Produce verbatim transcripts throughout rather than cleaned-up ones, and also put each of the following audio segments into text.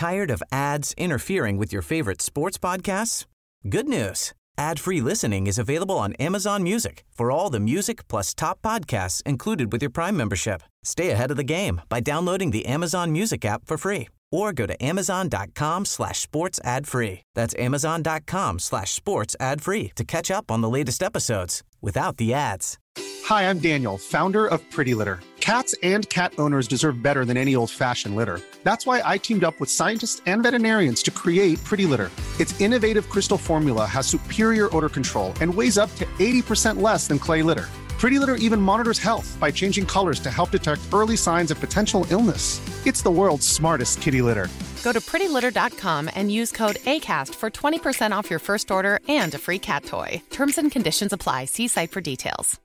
Tired of ads interfering with your favorite sports podcasts? Good news. Ad-free listening is available on Amazon Music for all the music plus top podcasts included with your Prime membership. Stay ahead of the game by downloading the Amazon Music app for free or go to amazon.com slash sports ad free. That's amazon.com slash sports ad free to catch up on the latest episodes without the ads. Hi, I'm Daniel, founder of Pretty Litter. Cats and cat owners deserve better than any old-fashioned litter. That's why I teamed up with scientists and veterinarians to create Pretty Litter. Its innovative crystal formula has superior odor control and weighs up to eighty percent less than clay litter. Pretty Litter even monitors health by changing colors to help detect early signs of potential illness. It's the world's smartest kitty litter. Go to pretty litter dot com and use code ACAST for twenty percent off your first order and a free cat toy. Terms and conditions apply. See site for details.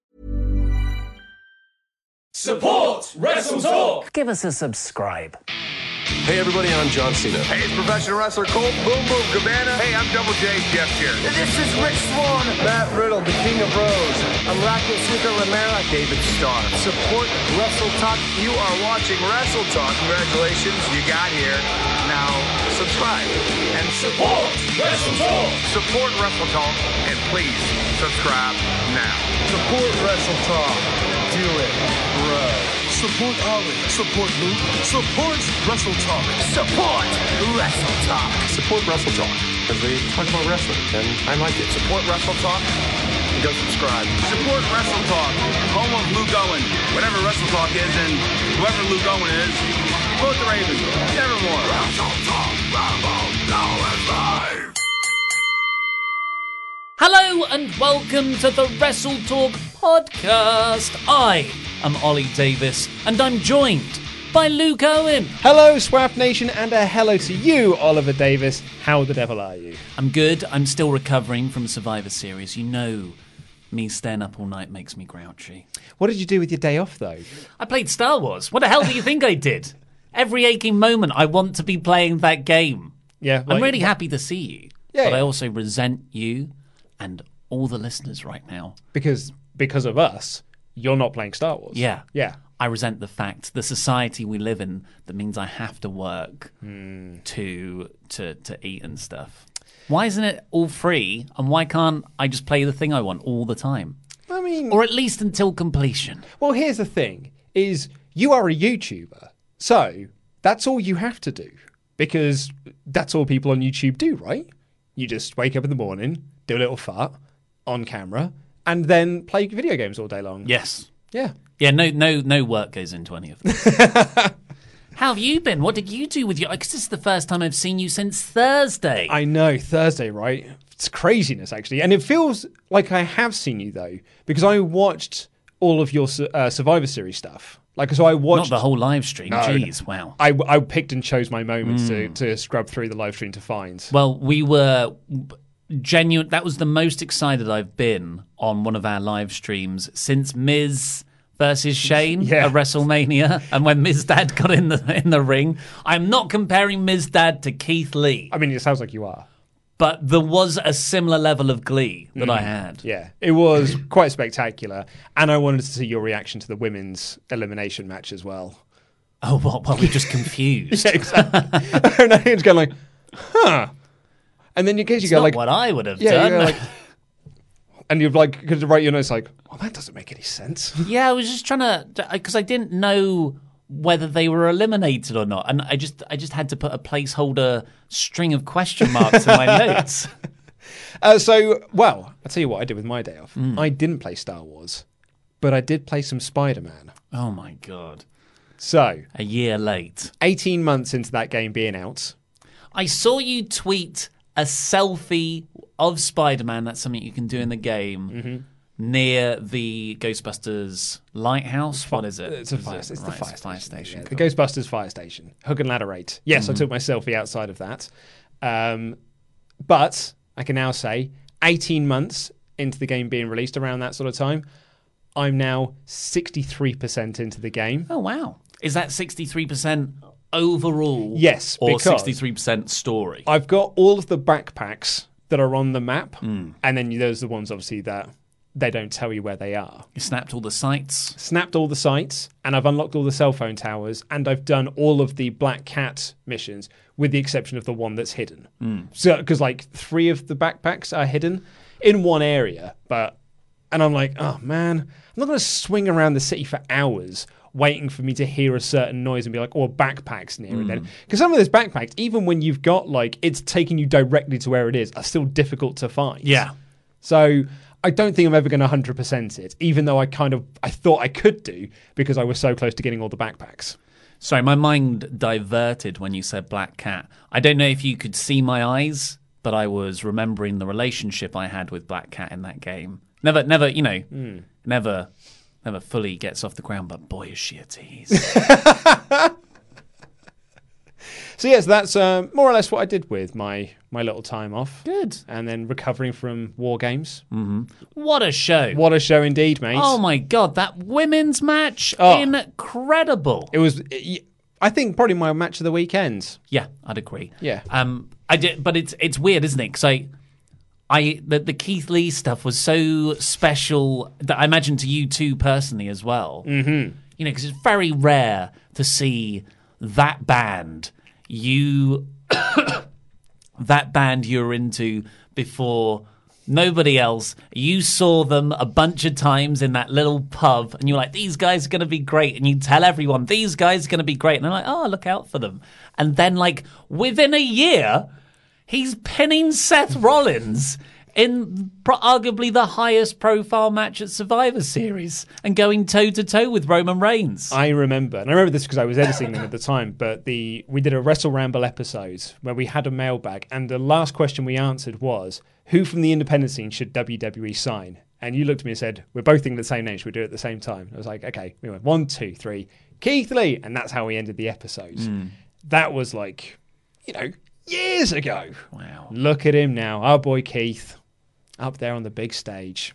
Support Wrestle Talk! Give us a subscribe. Hey everybody, I'm John Cena. Hey, it's professional wrestler Colt Boom Boom Cabana. Hey, I'm Double J, Jeff here. This is Rich Swann. Matt Riddle, the King of Bros. I'm Rocky Super Romero. David Starr. Support Wrestle Talk. You are watching Wrestle Talk. Congratulations, you got here. Now, subscribe. And support Wrestle Talk. Support Wrestle Talk, and please, subscribe now. Support Wrestle Talk. Do it, bro. Support Ollie. Support Luke. Support Wrestle Talk. Support Wrestle Talk. Support Wrestle Talk, because they talk about wrestling, and I like it. Support Wrestle Talk, and go subscribe. Support Wrestle Talk, home of Luke Owen. Whatever Wrestle Talk is, and whoever Luke Owen is, vote the Ravens. Nevermore. Wrestle Talk, Rambo, now it's live. Hello and welcome to the Wrestle Talk podcast. I am Ollie Davis and I'm joined by Luke Owen. Hello, Swap Nation, and a hello to you, Oliver Davis. How the devil are you? I'm good. I'm still recovering from Survivor Series. You know, me staying up all night makes me grouchy. What did you do with your day off, though? I played Star Wars. What the hell do you think I did? Every aching moment, I want to be playing that game. Yeah, like, I'm really happy to see you, yeah, but yeah. I also resent you and all the listeners right now. Because because of us, you're not playing Star Wars. Yeah. Yeah. I resent the fact, the society we live in, that means I have to work mm. to to to eat and stuff. Why isn't it all free, and why can't I just play the thing I want all the time? I mean... Or at least until completion. Well, here's the thing, is you are a YouTuber, so that's all you have to do. Because that's all people on YouTube do, right? You just wake up in the morning, do a little fart on camera, and then play video games all day long. Yes. Yeah. Yeah, no no, no work goes into any of this. How have you been? What did you do with your... Because this is the first time I've seen you since Thursday. I know, Thursday, right? It's craziness, actually. And it feels like I have seen you, though, because I watched all of your uh, Survivor Series stuff. Like, so I watched... Not the whole live stream. No, Jeez, wow. I, I picked and chose my moments Mm. to, to scrub through the live stream to find. Well, we were genuine. That was the most excited I've been on one of our live streams since Miz versus Shane Yeah. at WrestleMania, and when Miz Dad got in the in the ring. I'm not comparing Miz Dad to Keith Lee, I mean, it sounds like you are. but there was a similar level of glee that I had. Yeah, it was quite spectacular. And I wanted to see your reaction to the women's elimination match as well. Oh, well, well we're just confused. Yeah, exactly. And I was going like, huh. And then in case you It's go not like... what I would have yeah, done. you go like... And you've like, because write your notes like, well, that doesn't make any sense. Yeah, I was just trying to, because I didn't know whether they were eliminated or not, and I just, I just had to put a placeholder string of question marks in my notes. Uh, so, well, I'll tell you what I did with my day off. Mm. I didn't play Star Wars, but I did play some Spider-Man. Oh my god! So, a year late, eighteen months into that game being out, I saw you tweet a selfie of Spider-Man. That's something you can do in the game. Mm-hmm. Near the Ghostbusters lighthouse. What is it? It's a Is fire, it? it's the Right, fire, it's a fire station. station. Yeah, Cool. the Ghostbusters fire station. Hook and ladder eight. Yes, Mm-hmm. I took my selfie outside of that. Um, but I can now say, eighteen months into the game being released, around that sort of time, I'm now sixty-three percent into the game. Oh, wow. Is that sixty-three percent overall? Yes, Or because sixty-three percent story? I've got all of the backpacks that are on the map, Mm. and then there's the ones, obviously, that they don't tell you where they are. You snapped all the sites. Snapped all the sites, and I've unlocked all the cell phone towers, and I've done all of the Black Cat missions, with the exception of the one that's hidden. Mm. So, because like three of the backpacks are hidden in one area, but and I'm like, oh man, I'm not going to swing around the city for hours waiting for me to hear a certain noise and be like, oh, a backpack's near it then. Because some of those backpacks, even when you've got like it's taking you directly to where it is, are still difficult to find. Yeah. So I don't think I'm ever going to one hundred percent it, even though I kind of I thought I could do because I was so close to getting all the backpacks. Sorry, my mind diverted when you said Black Cat. I don't know if you could see my eyes, but I was remembering the relationship I had with Black Cat in that game. Never, never, you know, mm. never, never fully gets off the ground, but boy, is she a tease. So yes, that's uh, more or less what I did with my, my little time off. Good. And then recovering from War Games. Mm-hmm. What a show. What a show indeed, mate. Oh my God, that women's match, oh. incredible. It was, it, I think, probably my match of the weekend. Yeah, I'd agree. Yeah. Um, I did, but it's it's weird, isn't it? Because I, I the, the Keith Lee stuff was so special that I imagine to you too personally as well. Mm-hmm. You know, because it's very rare to see that band you that band you're into before nobody else. You saw them a bunch of times in that little pub and you're like, these guys are going to be great. And you tell everyone, these guys are going to be great. And they're like, oh, look out for them. And then like within a year, he's pinning Seth Rollins in pro- arguably the highest profile match at Survivor Series and going toe to toe with Roman Reigns. I remember, and I remember this because I was editing them at the time, but the we did a Wrestle Ramble episode where we had a mailbag, and the last question we answered was, who from the independent scene should W W E sign? And you looked at me and said, we're both thinking the same name, should we do it at the same time? I was like, okay, we went one, two, three, Keith Lee, and that's how we ended the episode. Mm. That was like, you know, years ago. Wow. Look at him now, our boy Keith. Up there on the big stage.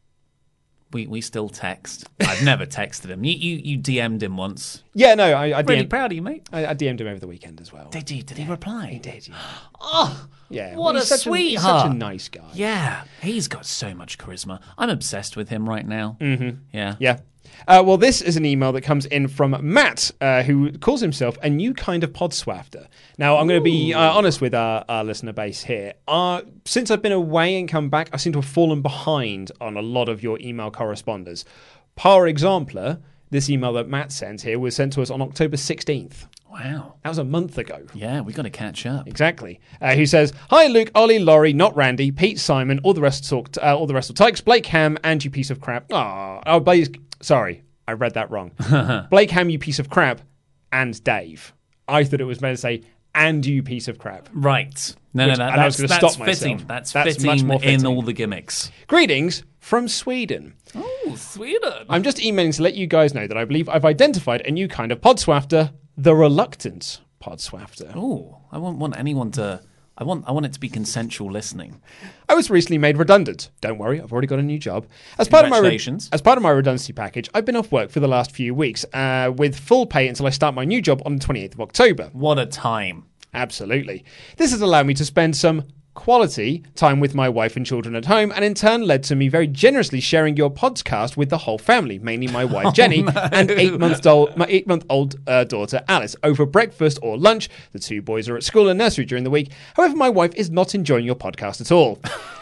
We we still text. I've never texted him. You, you you D M'd him once. Yeah, no, I, I really D M'd, proud of you, mate. I, I D M'd him over the weekend as well. Did he? Did he reply? He did. Yeah. Oh, yeah. What well, a such sweetheart! A, he's such a nice guy. Yeah, he's got so much charisma. I'm obsessed with him right now. Mm-hmm. Yeah, yeah. Uh, well, this is an email that comes in from Matt, uh, who calls himself a new kind of podswafter. Now, I'm going to be uh, honest with our, our listener base here. Uh, since I've been away and come back, I seem to have fallen behind on a lot of your email correspondence. Par exemplar, this email that Matt sent here was sent to us on October sixteenth. Wow. That was a month ago. Yeah, we got to catch up. Exactly. Uh, who says, hi, Luke, Ollie, Laurie, not Randy, Pete, Simon, all the rest of talk, uh, all the rest of Tykes, Blake Ham, and you piece of crap. Oh, oh Blake, sorry, I read that wrong. Blake Ham, you piece of crap, and Dave. I thought it was meant to say, and you piece of crap. Right. No, Which, no, no. And that's, I was that's stop fitting. myself. That's, that's fitting much more fitting in all the gimmicks. Greetings from Sweden. Oh, Sweden. I'm just emailing to let you guys know that I believe I've identified a new kind of podswafter, the reluctant podswafter. Oh, I won't want anyone to... I want I want it to be consensual listening. I was recently made redundant. Don't worry, I've already got a new job. As part of my re- as part of my redundancy package, I've been off work for the last few weeks uh, with full pay until I start my new job on the twenty-eighth of October. What a time. Absolutely. This has allowed me to spend some quality time with my wife and children at home, and in turn led to me very generously sharing your podcast with the whole family, mainly my wife oh, Jenny no. and eight-month-old my eight-month-old uh, daughter Alice, over breakfast or lunch. The two boys are at school and nursery during the week. However, my wife is not enjoying your podcast at all.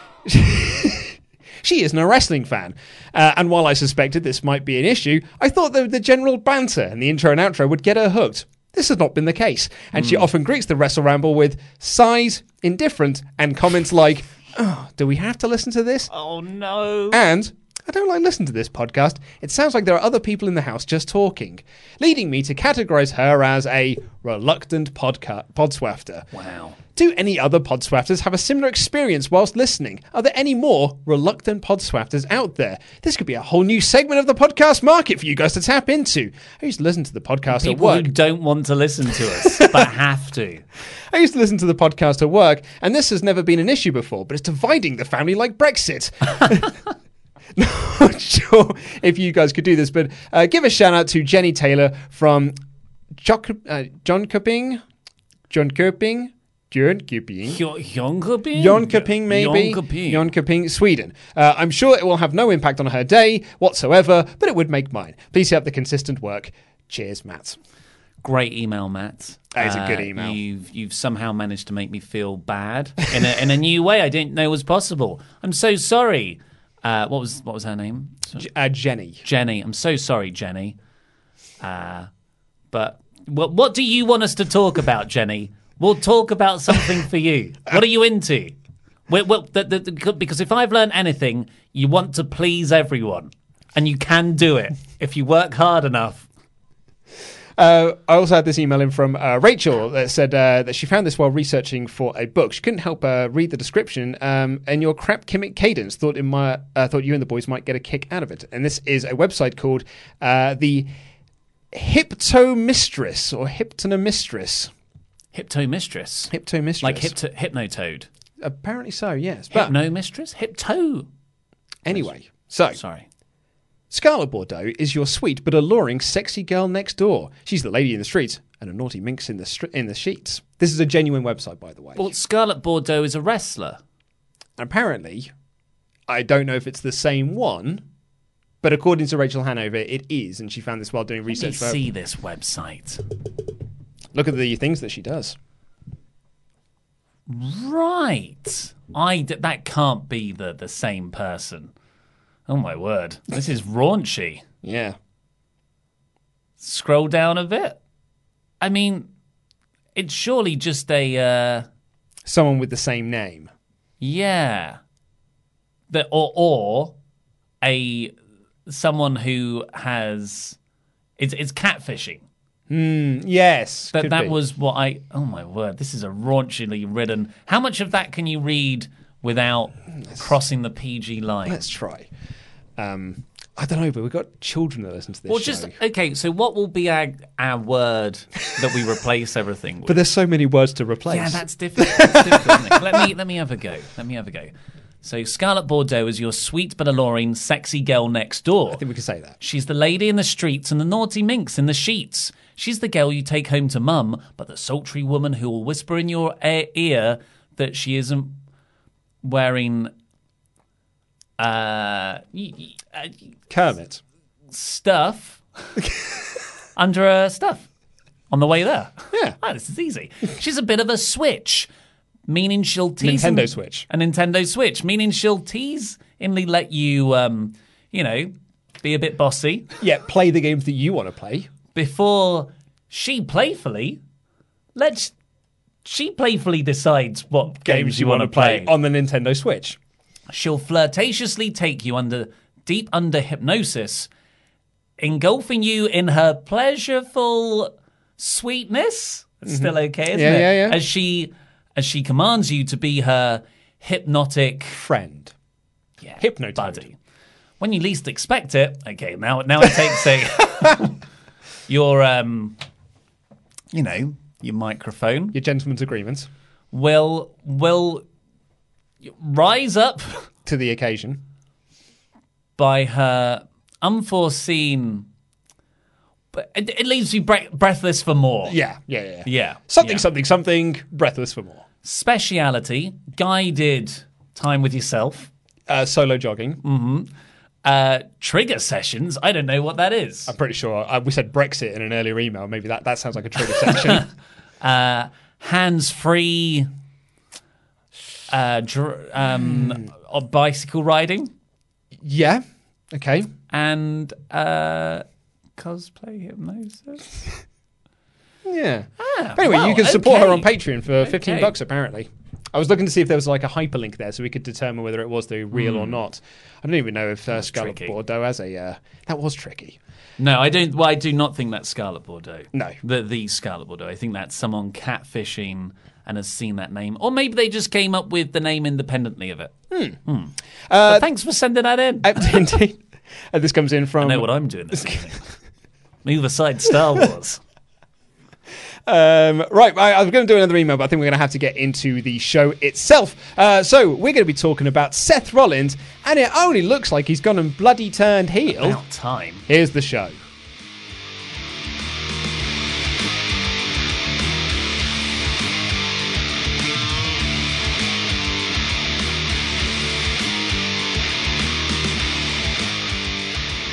She isn't a wrestling fan. Uh, and while I suspected this might be an issue, I thought that the general banter and the intro and outro would get her hooked. This has not been the case, and mm. she often greets the Wrestle Ramble with sighs, indifferent, and comments like, oh, do we have to listen to this? Oh, no. And, I don't like listening to this podcast. It sounds like there are other people in the house just talking, leading me to categorize her as a reluctant podca- podswafter. Wow. Do any other podswafters have a similar experience whilst listening? Are there any more reluctant podswafters out there? This could be a whole new segment of the podcast market for you guys to tap into. I used to listen to the podcast People at work. Who don't want to listen to us, but have to. I used to listen to the podcast at work, and this has never been an issue before, but it's dividing the family like Brexit. Not sure if you guys could do this, but uh, give a shout out to Jenny Taylor from Jock, uh, John Köping, John Köping, Jönköping. Jönköping? Jönköping, maybe. Jönköping. Jönköping, Sweden. Uh, I'm sure it will have no impact on her day whatsoever, but it would make mine. Please help the consistent work. Cheers, Matt. Great email, Matt. That is a good email. Uh, you've you've somehow managed to make me feel bad in a in a new way I didn't know was possible. I'm so sorry. Uh, what was what was her name? J- uh, Jenny. Jenny. I'm so sorry, Jenny. Uh, but what what do you want us to talk about, Jenny? We'll talk about something for you. What are you into? We're, we're, the, the, the, because if I've learned anything, you want to please everyone, and you can do it if you work hard enough. Uh, I also had this email in from uh, Rachel that said uh, that she found this while researching for a book. She couldn't help uh, read the description, um, and your crap chemic cadence thought in my uh, thought you and the boys might get a kick out of it. And this is a website called uh, the Hyptomistress or Hyptonomistress. Hyptomistress. Hyptomistress. Like hypto- Hypnotoad. Apparently so, yes. But Hypnomistress? Hypto. Anyway, so Sorry. Scarlett Bordeaux is your sweet but alluring sexy girl next door. She's the lady in the streets and a naughty minx in the str- in the sheets. This is a genuine website, by the way. Well, Scarlett Bordeaux is a wrestler. Apparently, I don't know if it's the same one, but according to Rachel Hanover, it is, and she found this while doing research. Let me for see this website. Look at the things that she does. Right. I d- that can't be the, the same person. Oh my word. This is raunchy. Yeah. Scroll down a bit. I mean, it's surely just a uh someone with the same name. Yeah. The, or or a someone who has it's it's catfishing. Mm, yes. That that be. was what I oh my word, this is a raunchily written. How much of that can you read without let's, crossing the P G line? Let's try. Um I don't know, but we've got children that listen to this well, show. just okay. So, what will be our our word that we replace everything with? But there's so many words to replace. Yeah, that's difficult. That's difficult, isn't it? Let me let me have a go. Let me have a go. So, Scarlett Bordeaux is your sweet but alluring, sexy girl next door. I think we can say that. She's the lady in the streets and the naughty minx in the sheets. She's the girl you take home to mum, but the sultry woman who will whisper in your ear that she isn't wearing. Uh, uh, Kermit stuff under her stuff on the way there. Yeah, oh, this is easy. She's a bit of a switch, meaning she'll tease Nintendo and, Switch. A Nintendo Switch, meaning she'll tease-inly let you, um, you know, be a bit bossy. Yeah, play the games that you want to play before she playfully lets she playfully decides what games, games you, you want to play. play on the Nintendo Switch. She'll flirtatiously take you under deep under hypnosis, engulfing you in her pleasureful sweetness. It's still okay, isn't yeah, it? Yeah, yeah. As she as she commands you to be her hypnotic friend. Yeah, Hypnotoad. Buddy. When you least expect it, okay, now now it takes a your um you know, your microphone. Your gentleman's agreement. Will will rise up to the occasion by her unforeseen. But it, it leaves you bre- breathless for more. Yeah, yeah, yeah. Yeah. Something, yeah. something, something, breathless for more. Speciality, guided time with yourself. Uh, solo jogging. Mm-hmm. Uh, trigger sessions, I don't know what that is. I'm pretty sure. Uh, we said Brexit in an earlier email. Maybe that, that sounds like a trigger session. uh, hands-free... Uh, dr- um, mm. bicycle riding. Yeah. Okay. And uh, cosplay hypnosis. yeah. Ah, anyway, well, you can support okay. her on Patreon for fifteen okay. bucks. Apparently, I was looking to see if there was like a hyperlink there, so we could determine whether it was the real mm. or not. I don't even know if uh, Scarlett tricky. Bordeaux has a. Uh, that was tricky. No, I don't. Well, I do not think that's Scarlett Bordeaux. No, the the Scarlett Bordeaux. I think that's someone catfishing and has seen that name, or maybe they just came up with the name independently of it. Hmm. Hmm. Uh, thanks for sending that in. Indeed. Uh, this comes in from. I know what I'm doing this evening. Move aside, Star Wars. Um, right, I, I was going to do another email, but I think we're going to have to get into the show itself. Uh, so we're going to be talking about Seth Rollins, and it only looks like he's gone and bloody turned heel. About time. Here's the show.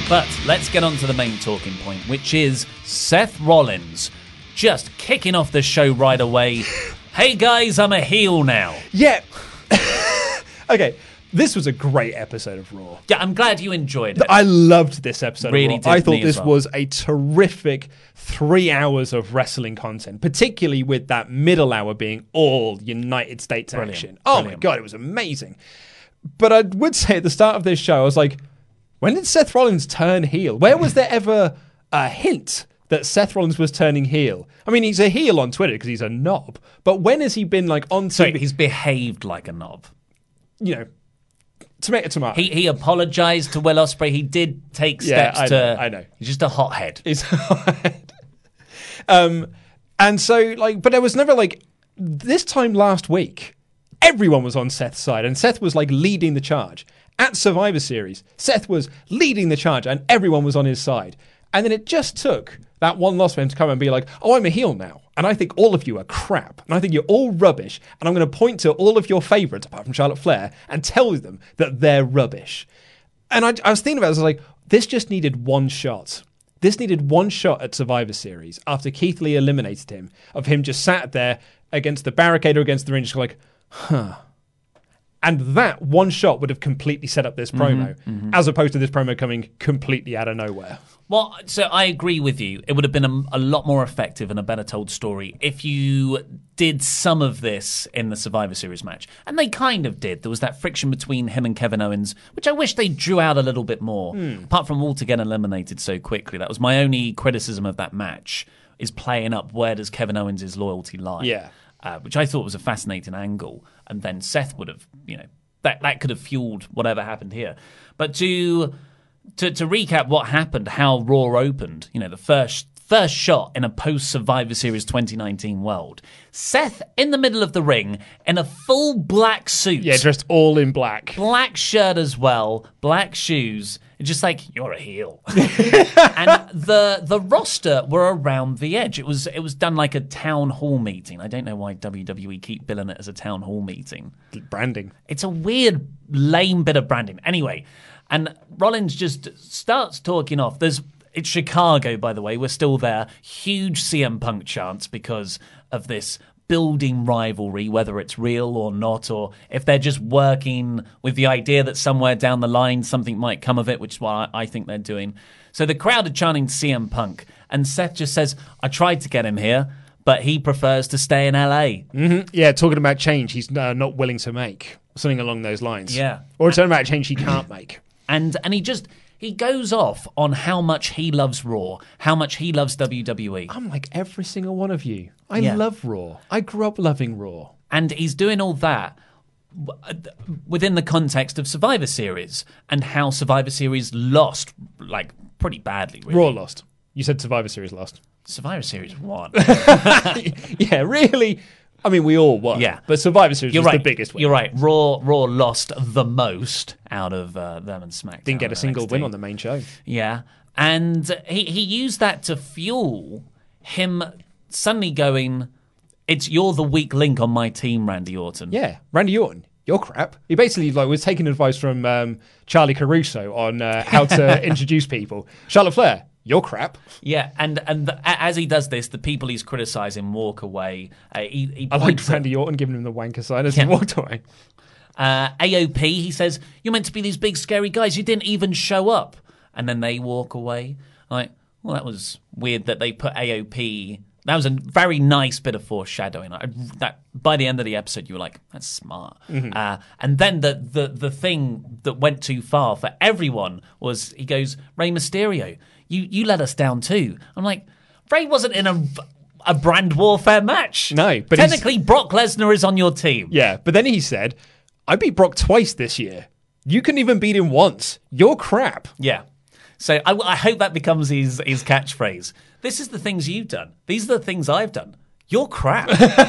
But let's get on to the main talking point, which is Seth Rollins just kicking off the show right away. Hey guys, I'm a heel now. Yeah. Okay, this was a great episode of Raw. Yeah, I'm glad you enjoyed it. I loved this episode really of Raw. did I thought me as this well. was a terrific three hours of wrestling content, particularly with that middle hour being all United States Brilliant. action. Oh Brilliant. my God, it was amazing. But I would say at the start of this show, I was like, when did Seth Rollins turn heel? Where was there ever a hint that Seth Rollins was turning heel? I mean, he's a heel on Twitter because he's a knob. But when has he been like on So T V? he's behaved like a knob. You know, tomato, tomato. He he apologised to Will Ospreay. He did take Yeah, steps I to. know, I know. He's just a hothead. He's um, and so like, but there was never like this time last week. Everyone was on Seth's side, and Seth was like leading the charge at Survivor Series. Seth was leading the charge, and everyone was on his side. And then it just took that one loss for him to come and be like, "Oh, I'm a heel now, and I think all of you are crap, and I think you're all rubbish, and I'm going to point to all of your favourites, apart from Charlotte Flair, and tell them that they're rubbish." And I, I was thinking about this, I was like, this just needed one shot. This needed one shot at Survivor Series after Keith Lee eliminated him, of him just sat there against the barricade or against the ring, just like, huh. And that one shot would have completely set up this promo, Mm-hmm, mm-hmm. as opposed to this promo coming completely out of nowhere. Well, so I agree with you. It would have been a, a lot more effective and a better told story if you did some of this in the Survivor Series match. And they kind of did. There was that friction between him and Kevin Owens, which I wish they drew out a little bit more. Hmm. Apart from all to get eliminated so quickly. That was my only criticism of that match, is playing up where does Kevin Owens' loyalty lie. Yeah. Uh, which I thought was a fascinating angle. And then Seth would have, you know, that, that could have fueled whatever happened here. But to... To, to recap what happened, how Raw opened, you know, the first first shot in a post-Survivor Series twenty nineteen world. Seth in the middle of the ring in a full black suit. Yeah, dressed all in black. Black shirt as well, black shoes. It's just like, you're a heel. And the the roster were around the edge. It was it was done like a town hall meeting. I don't know why W W E keep billing it as a town hall meeting. Branding. It's a weird, lame bit of branding. Anyway, and Rollins just starts talking off. There's It's Chicago, by the way. We're still there. Huge C M Punk chants because of this building rivalry, whether it's real or not, or if they're just working with the idea that somewhere down the line something might come of it, which is what I think they're doing. So the crowd are chanting C M Punk, and Seth just says, I tried to get him here, but he prefers to stay in L A. Mm-hmm. Yeah, talking about change he's uh, not willing to make. Something along those lines. Yeah. Or talking about change he can't make. And and he just, he goes off on how much he loves Raw, how much he loves W W E. I'm like every single one of you. I Yeah. love Raw. I grew up loving Raw. And he's doing all that w- within the context of Survivor Series and how Survivor Series lost, like, pretty badly, really. Raw lost. You said Survivor Series lost. Survivor Series won. Yeah, really? I mean, we all won. Yeah. But Survivor Series You're was right. the biggest win. You're right. Raw Raw lost the most out of uh, them and SmackDown. Didn't get a and single N X T. win on the main show. Yeah. And he, he used that to fuel him suddenly going, it's you're the weak link on my team, Randy Orton. Yeah, Randy Orton, you're crap. He basically like was taking advice from um, Charlie Caruso on uh, how to introduce people. Charlotte Flair, you're crap. Yeah, and and the, a- as he does this, the people he's criticising walk away. Uh, he, he I liked points at- Randy Orton giving him the wanker sign as Yeah. he walked away. Uh, A O P, he says, you're meant to be these big scary guys. You didn't even show up. And then they walk away. Like, well, that was weird that they put A O P. That was a very nice bit of foreshadowing. I, that by the end of the episode, you were like, that's smart. Mhm. Uh, and then the, the, the thing that went too far for everyone was, he goes, Rey Mysterio, you, you let us down too. I'm like, Rey wasn't in a... a brand warfare match. No, but he's- technically Brock Lesnar is on your team. Yeah, but then he said, I beat Brock twice this year. You couldn't even beat him once. You're crap. Yeah. So I, I hope that becomes his, his catchphrase. This is the things you've done. These are the things I've done. You're crap.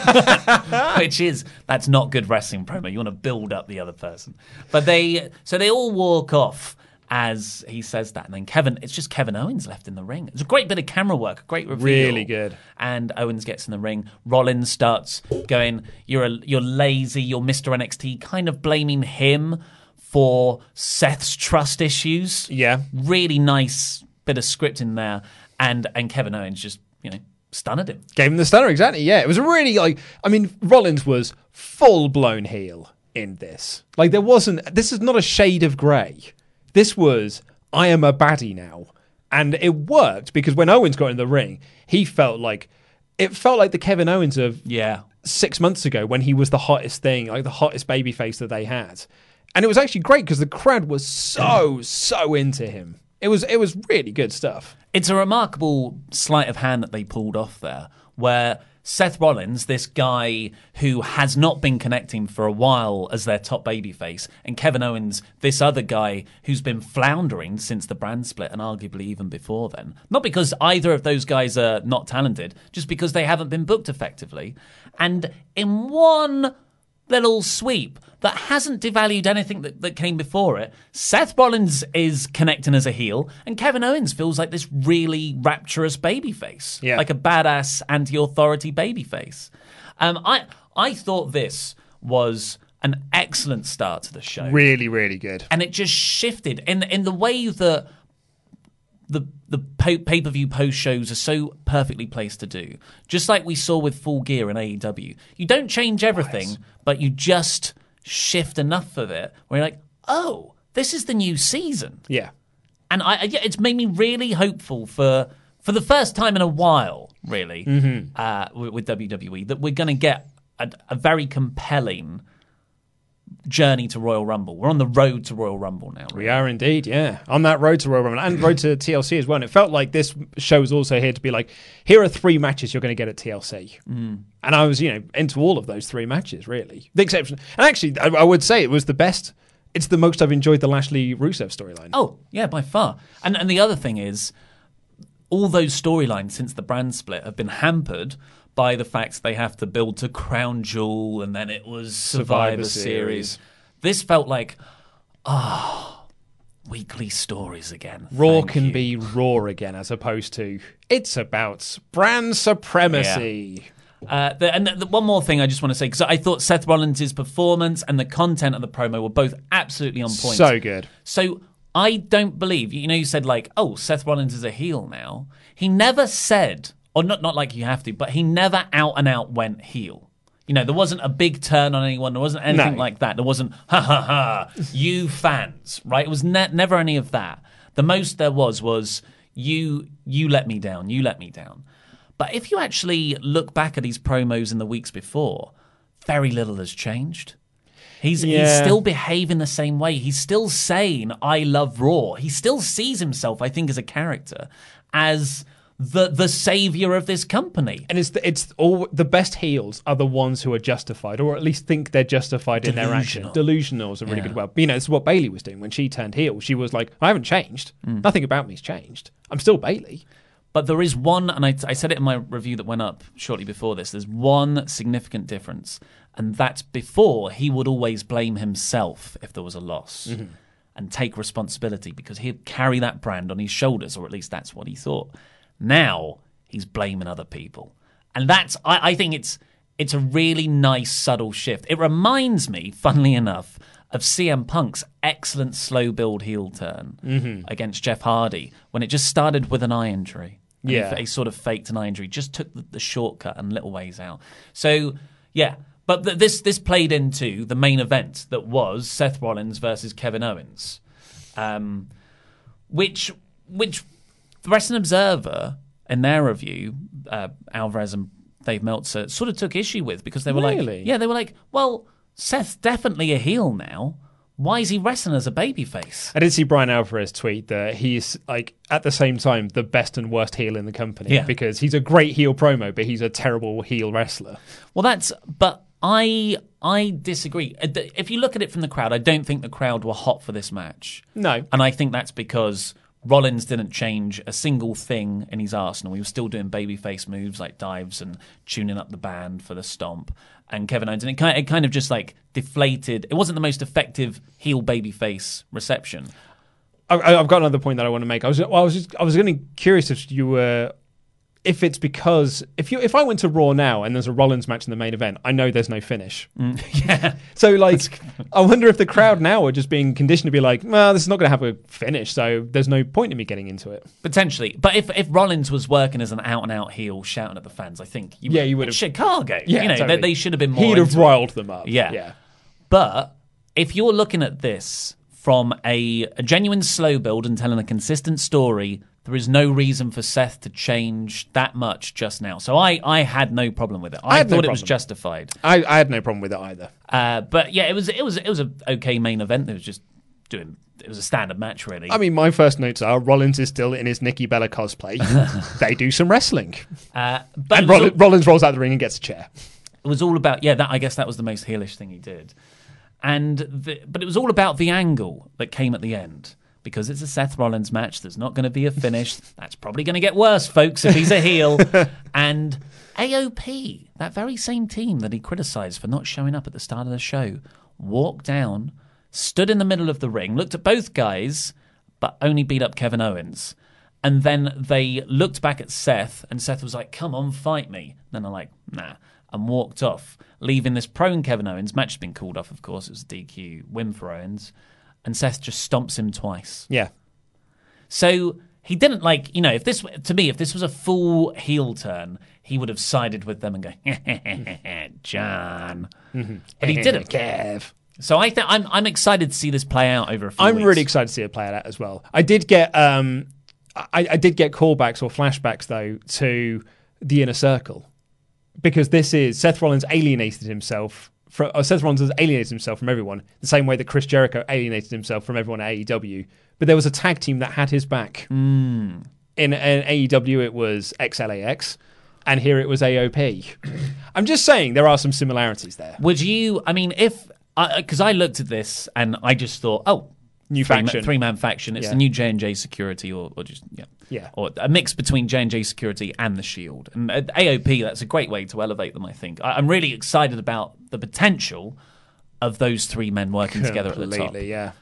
Which is, that's not good wrestling promo. You want to build up the other person. But they, so they all walk off as he says that. And then Kevin, it's just Kevin Owens left in the ring. It's a great bit of camera work, a great reveal. Really good. And Owens gets in the ring. Rollins starts going, you're a, you're lazy, you're Mister N X T, kind of blaming him for Seth's trust issues. Yeah. Really nice bit of script in there. And and Kevin Owens just, you know, stunned him. Gave him the stunner, exactly, yeah. It was really, like, I mean, Rollins was full-blown heel in this. Like, there wasn't, this is not a shade of grey. This was, I am a baddie now. And it worked, because when Owens got in the ring, he felt like, it felt like the Kevin Owens of yeah. six months ago when he was the hottest thing, like the hottest babyface that they had. And it was actually great, because the crowd was so, so into him. It was it was really good stuff. It's a remarkable sleight of hand that they pulled off there, where Seth Rollins, this guy who has not been connecting for a while as their top babyface, and Kevin Owens, this other guy who's been floundering since the brand split and arguably even before then. Not because either of those guys are not talented, just because they haven't been booked effectively. And in one little sweep that hasn't devalued anything that, that came before it, Seth Rollins is connecting as a heel, and Kevin Owens feels like this really rapturous babyface, yeah. like a badass anti-authority babyface. Um, I I thought this was an excellent start to the show, really, really good, and it just shifted in in the way that the the pay per view post shows are so perfectly placed to do. Just like we saw with Full Gear in A E W, you don't change everything, nice. but you just shift enough of it where you're like, oh, this is the new season. Yeah. And I, yeah, it's made me really hopeful for for the first time in a while, really, mm-hmm. uh, with, with W W E, that we're going to get a, a very compelling journey to Royal Rumble. We're on the road to Royal Rumble now. Really. We are indeed, yeah. On that road to Royal Rumble and road to T L C as well. And it felt like this show was also here to be like, here are three matches you're going to get at T L C. Mm. And I was, you know, into all of those three matches, really. The exception. And actually, I, I would say it was the best. It's the most I've enjoyed the Lashley Rusev storyline. Oh, yeah, by far. And and the other thing is, all those storylines since the brand split have been hampered by the fact they have to build to Crown Jewel, and then it was Survivor, Survivor Series. Series. This felt like, ah, oh, weekly stories again. Raw Thank can you. be Raw again, as opposed to, it's about brand supremacy. Yeah. Uh, the, and the, one more thing I just want to say, because I thought Seth Rollins' performance and the content of the promo were both absolutely on point. So good. So I don't believe, you know, you said like, oh, Seth Rollins is a heel now. He never said, or not, not like you have to, but he never out and out went heel. You know, there wasn't a big turn on anyone. There wasn't anything no. like that. There wasn't, ha ha ha, you fans, right? It was ne- never any of that. The most there was was, you you let me down, you let me down. But if you actually look back at these promos in the weeks before, very little has changed. He's, yeah. he's still behaving the same way. He's still saying, I love Raw. He still sees himself, I think, as a character, as the the savior of this company. And it's the, it's all the best heels are the ones who are justified, or at least think they're justified in their action. Delusional is a really yeah. good word. You know, it's what Bayley was doing when she turned heel. She was like, I haven't changed. Mm. Nothing about me's changed. I'm still Bayley. But there is one, and I, I said it in my review that went up shortly before this, there's one significant difference, and that's before he would always blame himself if there was a loss mm-hmm. and take responsibility because he'd carry that brand on his shoulders, or at least that's what he thought. Now he's blaming other people. And that's, I, I think it's it's a really nice, subtle shift. It reminds me, funnily enough, of C M Punk's excellent slow build heel turn mm-hmm. against Jeff Hardy when it just started with an eye injury. And yeah. he, he sort of faked an eye injury, just took the, the shortcut and little ways out. So, yeah. But th- this this played into the main event that was Seth Rollins versus Kevin Owens, um, which which the Wrestling Observer, in their review, uh, Alvarez and Dave Meltzer sort of took issue with because they were really? like, yeah, they were like, well, Seth's definitely a heel now. Why is he wrestling as a babyface? I did see Brian Alvarez tweet that he's, like, at the same time, the best and worst heel in the company yeah. because he's a great heel promo, but he's a terrible heel wrestler. Well, that's... But I I disagree. If you look at it from the crowd, I don't think the crowd were hot for this match. No. And I think that's because Rollins didn't change a single thing in his arsenal. He was still doing babyface moves like dives and tuning up the band for the stomp. And Kevin Owens, and it kind, of, it kind of just like deflated. It wasn't the most effective heel babyface reception. I, I've got another point that I want to make. I was, well, I was, just, I was getting curious if you were if it's because if you if I went to Raw now and there's a Rollins match in the main event, I know there's no finish. Mm, yeah. So like, I wonder if the crowd now are just being conditioned to be like, well, this is not going to have a finish, so there's no point in me getting into it. Potentially, but if if Rollins was working as an out and out heel, shouting at the fans, I think you yeah, you would have Chicago. Yeah, you know totally. they, they should have been more. He'd have into riled it. them up. Yeah, yeah. But if you're looking at this from a, a genuine slow build and telling a consistent story, there is no reason for Seth to change that much just now. So I, I had no problem with it. I, I had thought no it was problem. justified. I, I had no problem with it either. Uh, but yeah, it was it was it was a okay main event. It was just doing. It was a standard match, really. I mean, my first notes are Rollins is still in his Nikki Bella cosplay. They do some wrestling, uh, but and it was Roll- all, Rollins rolls out the ring and gets a chair. It was all about yeah. That I guess that was the most heelish thing he did. And the, but it was all about the angle that came at the end. Because it's a Seth Rollins match, there's not going to be a finish. That's probably going to get worse, folks, if he's a heel. And A O P, that very same team that he criticised for not showing up at the start of the show, walked down, stood in the middle of the ring, looked at both guys, but only beat up Kevin Owens. And then they looked back at Seth, and Seth was like, come on, fight me. And then they're like, nah, and walked off, leaving this prone Kevin Owens. Match has been called off, of course. It was a D Q win for Owens. And Seth just stomps him twice. Yeah. So he didn't like, you know, if this, to me, if this was a full heel turn, he would have sided with them and go, John. Mm-hmm. But he didn't. Kev. So I think I'm I'm excited to see this play out over a few I'm weeks. really excited to see it play out as well. I did get um, I, I did get callbacks or flashbacks though to the Inner Circle, because this is Seth Rollins alienated himself. For, or Seth Rollins has alienated himself from everyone the same way that Chris Jericho alienated himself from everyone at A E W. But there was a tag team that had his back. Mm. In, in A E W, it was X L A X, and here it was A O P. I'm just saying there are some similarities there. Would you? I mean, if because I, I looked at this and I just thought, oh, new three faction, ma- three man faction. It's yeah. the new J and J Security, or, or just yeah, yeah, or a mix between J and J Security and the Shield. And at A O P, that's a great way to elevate them. I think I, I'm really excited about the potential of those three men working together at the top. Completely, yeah.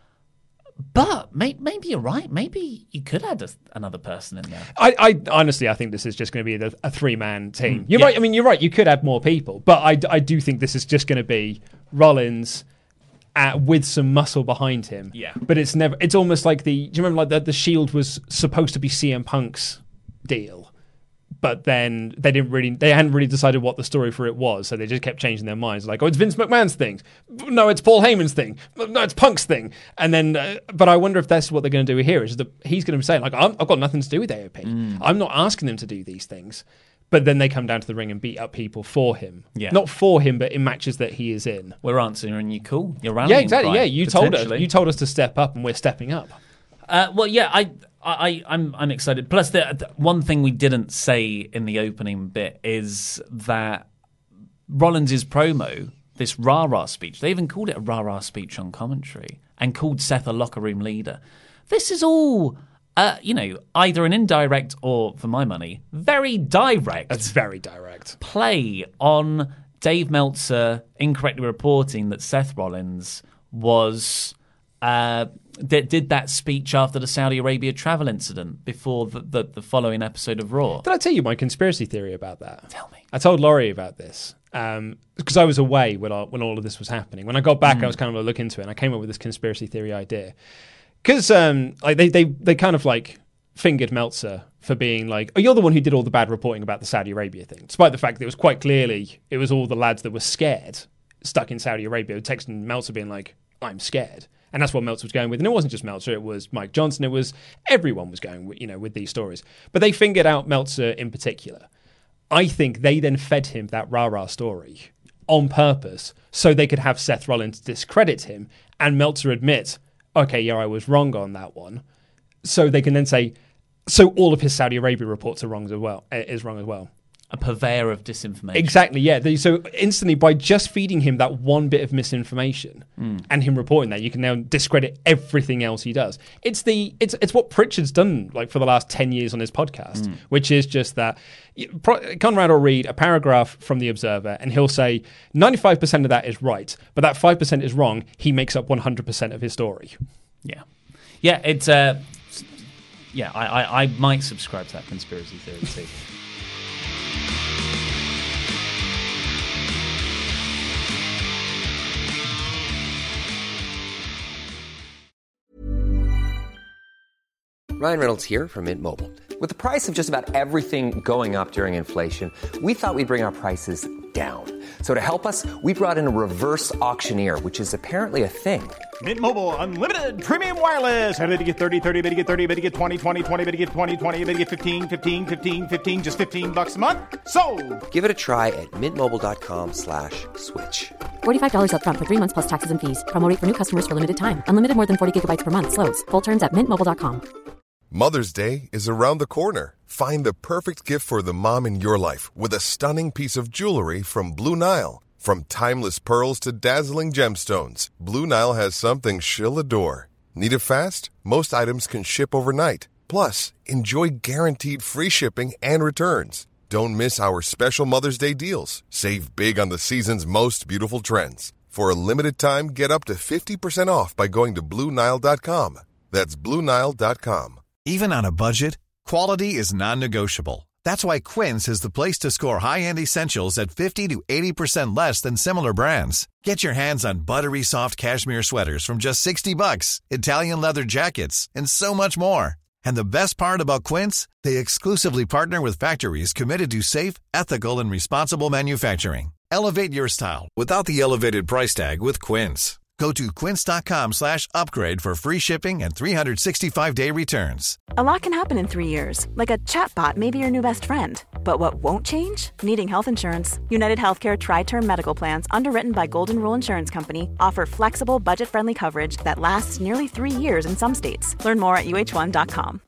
But may, maybe you're right. Maybe you could add a, another person in there. I, I honestly, I think this is just going to be the, a three-man team. You're yeah. right. I mean, you're right. You could add more people, but I, I do think this is just going to be Rollins uh, with some muscle behind him. Yeah. But it's never. It's almost like the. Do you remember like the, the Shield was supposed to be C M Punk's deal, but then they didn't really. They hadn't really decided what the story for it was, so they just kept changing their minds. Like, oh, it's Vince McMahon's thing. No, it's Paul Heyman's thing. No, it's Punk's thing. And then, uh, but I wonder if that's what they're going to do here. Is that he's going to be saying like, I'm, I've got nothing to do with A O P. Mm. I'm not asking them to do these things. But then they come down to the ring and beat up people for him. Yeah. Not for him, but in matches that he is in. We're answering you. Cool. You're rallying. Yeah, exactly. Cry, yeah, you told us. potentially. You told us to step up, and we're stepping up. Uh, well, yeah, I, I, I'm, I'm excited. Plus, the, the one thing we didn't say in the opening bit is that Rollins' promo, this rah rah speech, they even called it a rah rah speech on commentary, and called Seth a locker room leader. This is all. Uh, you know, either an indirect or, for my money, very direct. That's very direct. Play on Dave Meltzer incorrectly reporting that Seth Rollins was uh, did, did that speech after the Saudi Arabia travel incident before the, the, the following episode of Raw. Did I tell you my conspiracy theory about that? Tell me. I told Laurie about this um, because I was away when, I, when all of this was happening. When I got back, mm. I was kind of looking into it, and I came up with this conspiracy theory idea. Because um, like they, they they kind of like fingered Meltzer for being like, oh, you're the one who did all the bad reporting about the Saudi Arabia thing, despite the fact that it was quite clearly it was all the lads that were scared, stuck in Saudi Arabia, texting Meltzer being like, I'm scared. And that's what Meltzer was going with. And it wasn't just Meltzer, it was Mike Johnson, it was everyone was going with, you know, with these stories. But they fingered out Meltzer in particular. I think they then fed him that rah-rah story on purpose so they could have Seth Rollins discredit him and Meltzer admit, okay, yeah, I was wrong on that one. So they can then say, so all of his Saudi Arabia reports are wrong as well. Is wrong as well. A purveyor of disinformation. Exactly, yeah. They, so instantly, by just feeding him that one bit of misinformation mm. and him reporting that, you can now discredit everything else he does. It's the it's it's what Pritchard's done like for the last ten years on his podcast, mm. which is just that Conrad will read a paragraph from The Observer and he'll say ninety-five percent of that is right, but that five percent is wrong. He makes up one hundred percent of his story. Yeah. Yeah, it's... Uh, yeah, I, I, I might subscribe to that conspiracy theory too. Ryan Reynolds here from Mint Mobile. With the price of just about everything going up during inflation, we thought we'd bring our prices down. So to help us, we brought in a reverse auctioneer, which is apparently a thing. Mint Mobile Unlimited Premium Wireless. How to get thirty, thirty, bit to get thirty, bit to get twenty, twenty, twenty, bit to get twenty, twenty, bit to get fifteen, fifteen, fifteen, fifteen, just fifteen bucks a month? Sold! Give it a try at mintmobile.com slash switch. forty-five dollars up front for three months plus taxes and fees. Promo rate for new customers for limited time. Unlimited more than forty gigabytes per month. Slows full terms at mint mobile dot com. Mother's Day is around the corner. Find the perfect gift for the mom in your life with a stunning piece of jewelry from Blue Nile. From timeless pearls to dazzling gemstones, Blue Nile has something she'll adore. Need it fast? Most items can ship overnight. Plus, enjoy guaranteed free shipping and returns. Don't miss our special Mother's Day deals. Save big on the season's most beautiful trends. For a limited time, get up to fifty percent off by going to blue nile dot com. That's blue nile dot com. Even on a budget, quality is non-negotiable. That's why Quince is the place to score high-end essentials at fifty to eighty percent less than similar brands. Get your hands on buttery soft cashmere sweaters from just sixty bucks, Italian leather jackets, and so much more. And the best part about Quince, they exclusively partner with factories committed to safe, ethical, and responsible manufacturing. Elevate your style without the elevated price tag with Quince. Go to quince.com slash upgrade for free shipping and three sixty-five day returns. A lot can happen in three years, like a chatbot may be your new best friend. But what won't change? Needing health insurance. United Healthcare Tri-Term Medical Plans, underwritten by Golden Rule Insurance Company, offer flexible, budget-friendly coverage that lasts nearly three years in some states. Learn more at U H one dot com.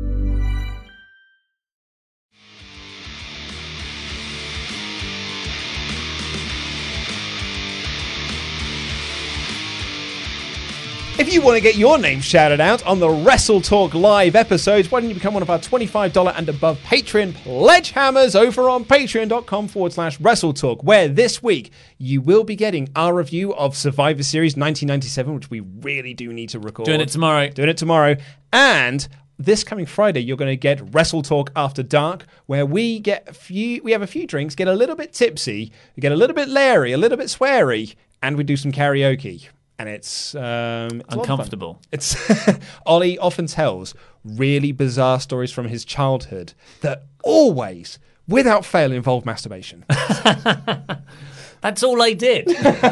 If you want to get your name shouted out on the Wrestle Talk live episodes, why don't you become one of our twenty-five dollars and above Patreon pledge hammers over on patreon.com forward slash Wrestle Talk, where this week you will be getting our review of Survivor Series nineteen ninety-seven, which we really do need to record. Doing it tomorrow. Doing it tomorrow. And this coming Friday, you're going to get Wrestle Talk After Dark, where we get a few, we have a few drinks, get a little bit tipsy, we get a little bit leery, a little bit sweary, and we do some karaoke. And it's, um, it's uncomfortable. It's Ollie often tells really bizarre stories from his childhood that always, without fail, involve masturbation. That's all I did.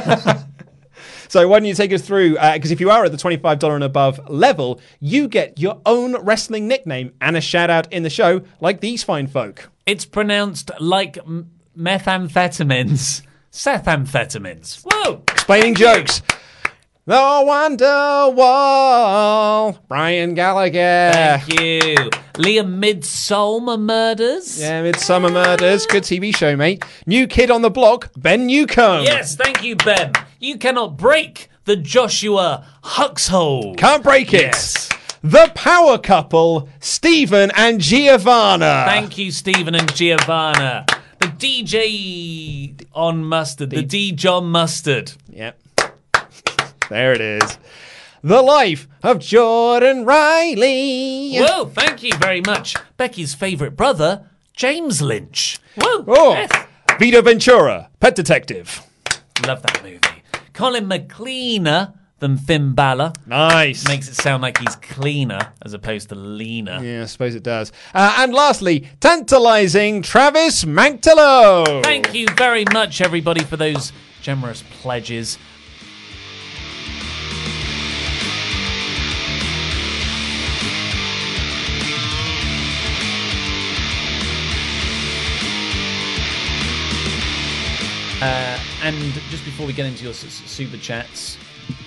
So why don't you take us through, because uh, if you are at the twenty-five dollars and above level, you get your own wrestling nickname and a shout out in the show like these fine folk. It's pronounced like m- methamphetamines. Sethamphetamines. Whoa! Explaining jokes. The Wonderwall, Brian Gallagher. Thank you. Liam Midsomer Murders. Yeah, Midsomer Murders. Good T V show, mate. New kid on the block, Ben Newcomb. Yes, thank you, Ben. You cannot break the Joshua Huxhole. Can't break it. Yes. The power couple, Stephen and Giovanna. Thank you, Stephen and Giovanna. The D J on Mustard. The, the D John Mustard. Yep. There it is. The life of Jordan Riley. Whoa, thank you very much. Becky's favourite brother, James Lynch. Whoa. Oh, yes. Vito Ventura, Pet Detective. Love that movie. Colin McLeaner than Finn Balor. Nice. Makes it sound like he's cleaner as opposed to leaner. Yeah, I suppose it does. Uh, and lastly, tantalising Travis Manctillo. Thank you very much, everybody, for those generous pledges. Uh, and just before we get into your s- super chats,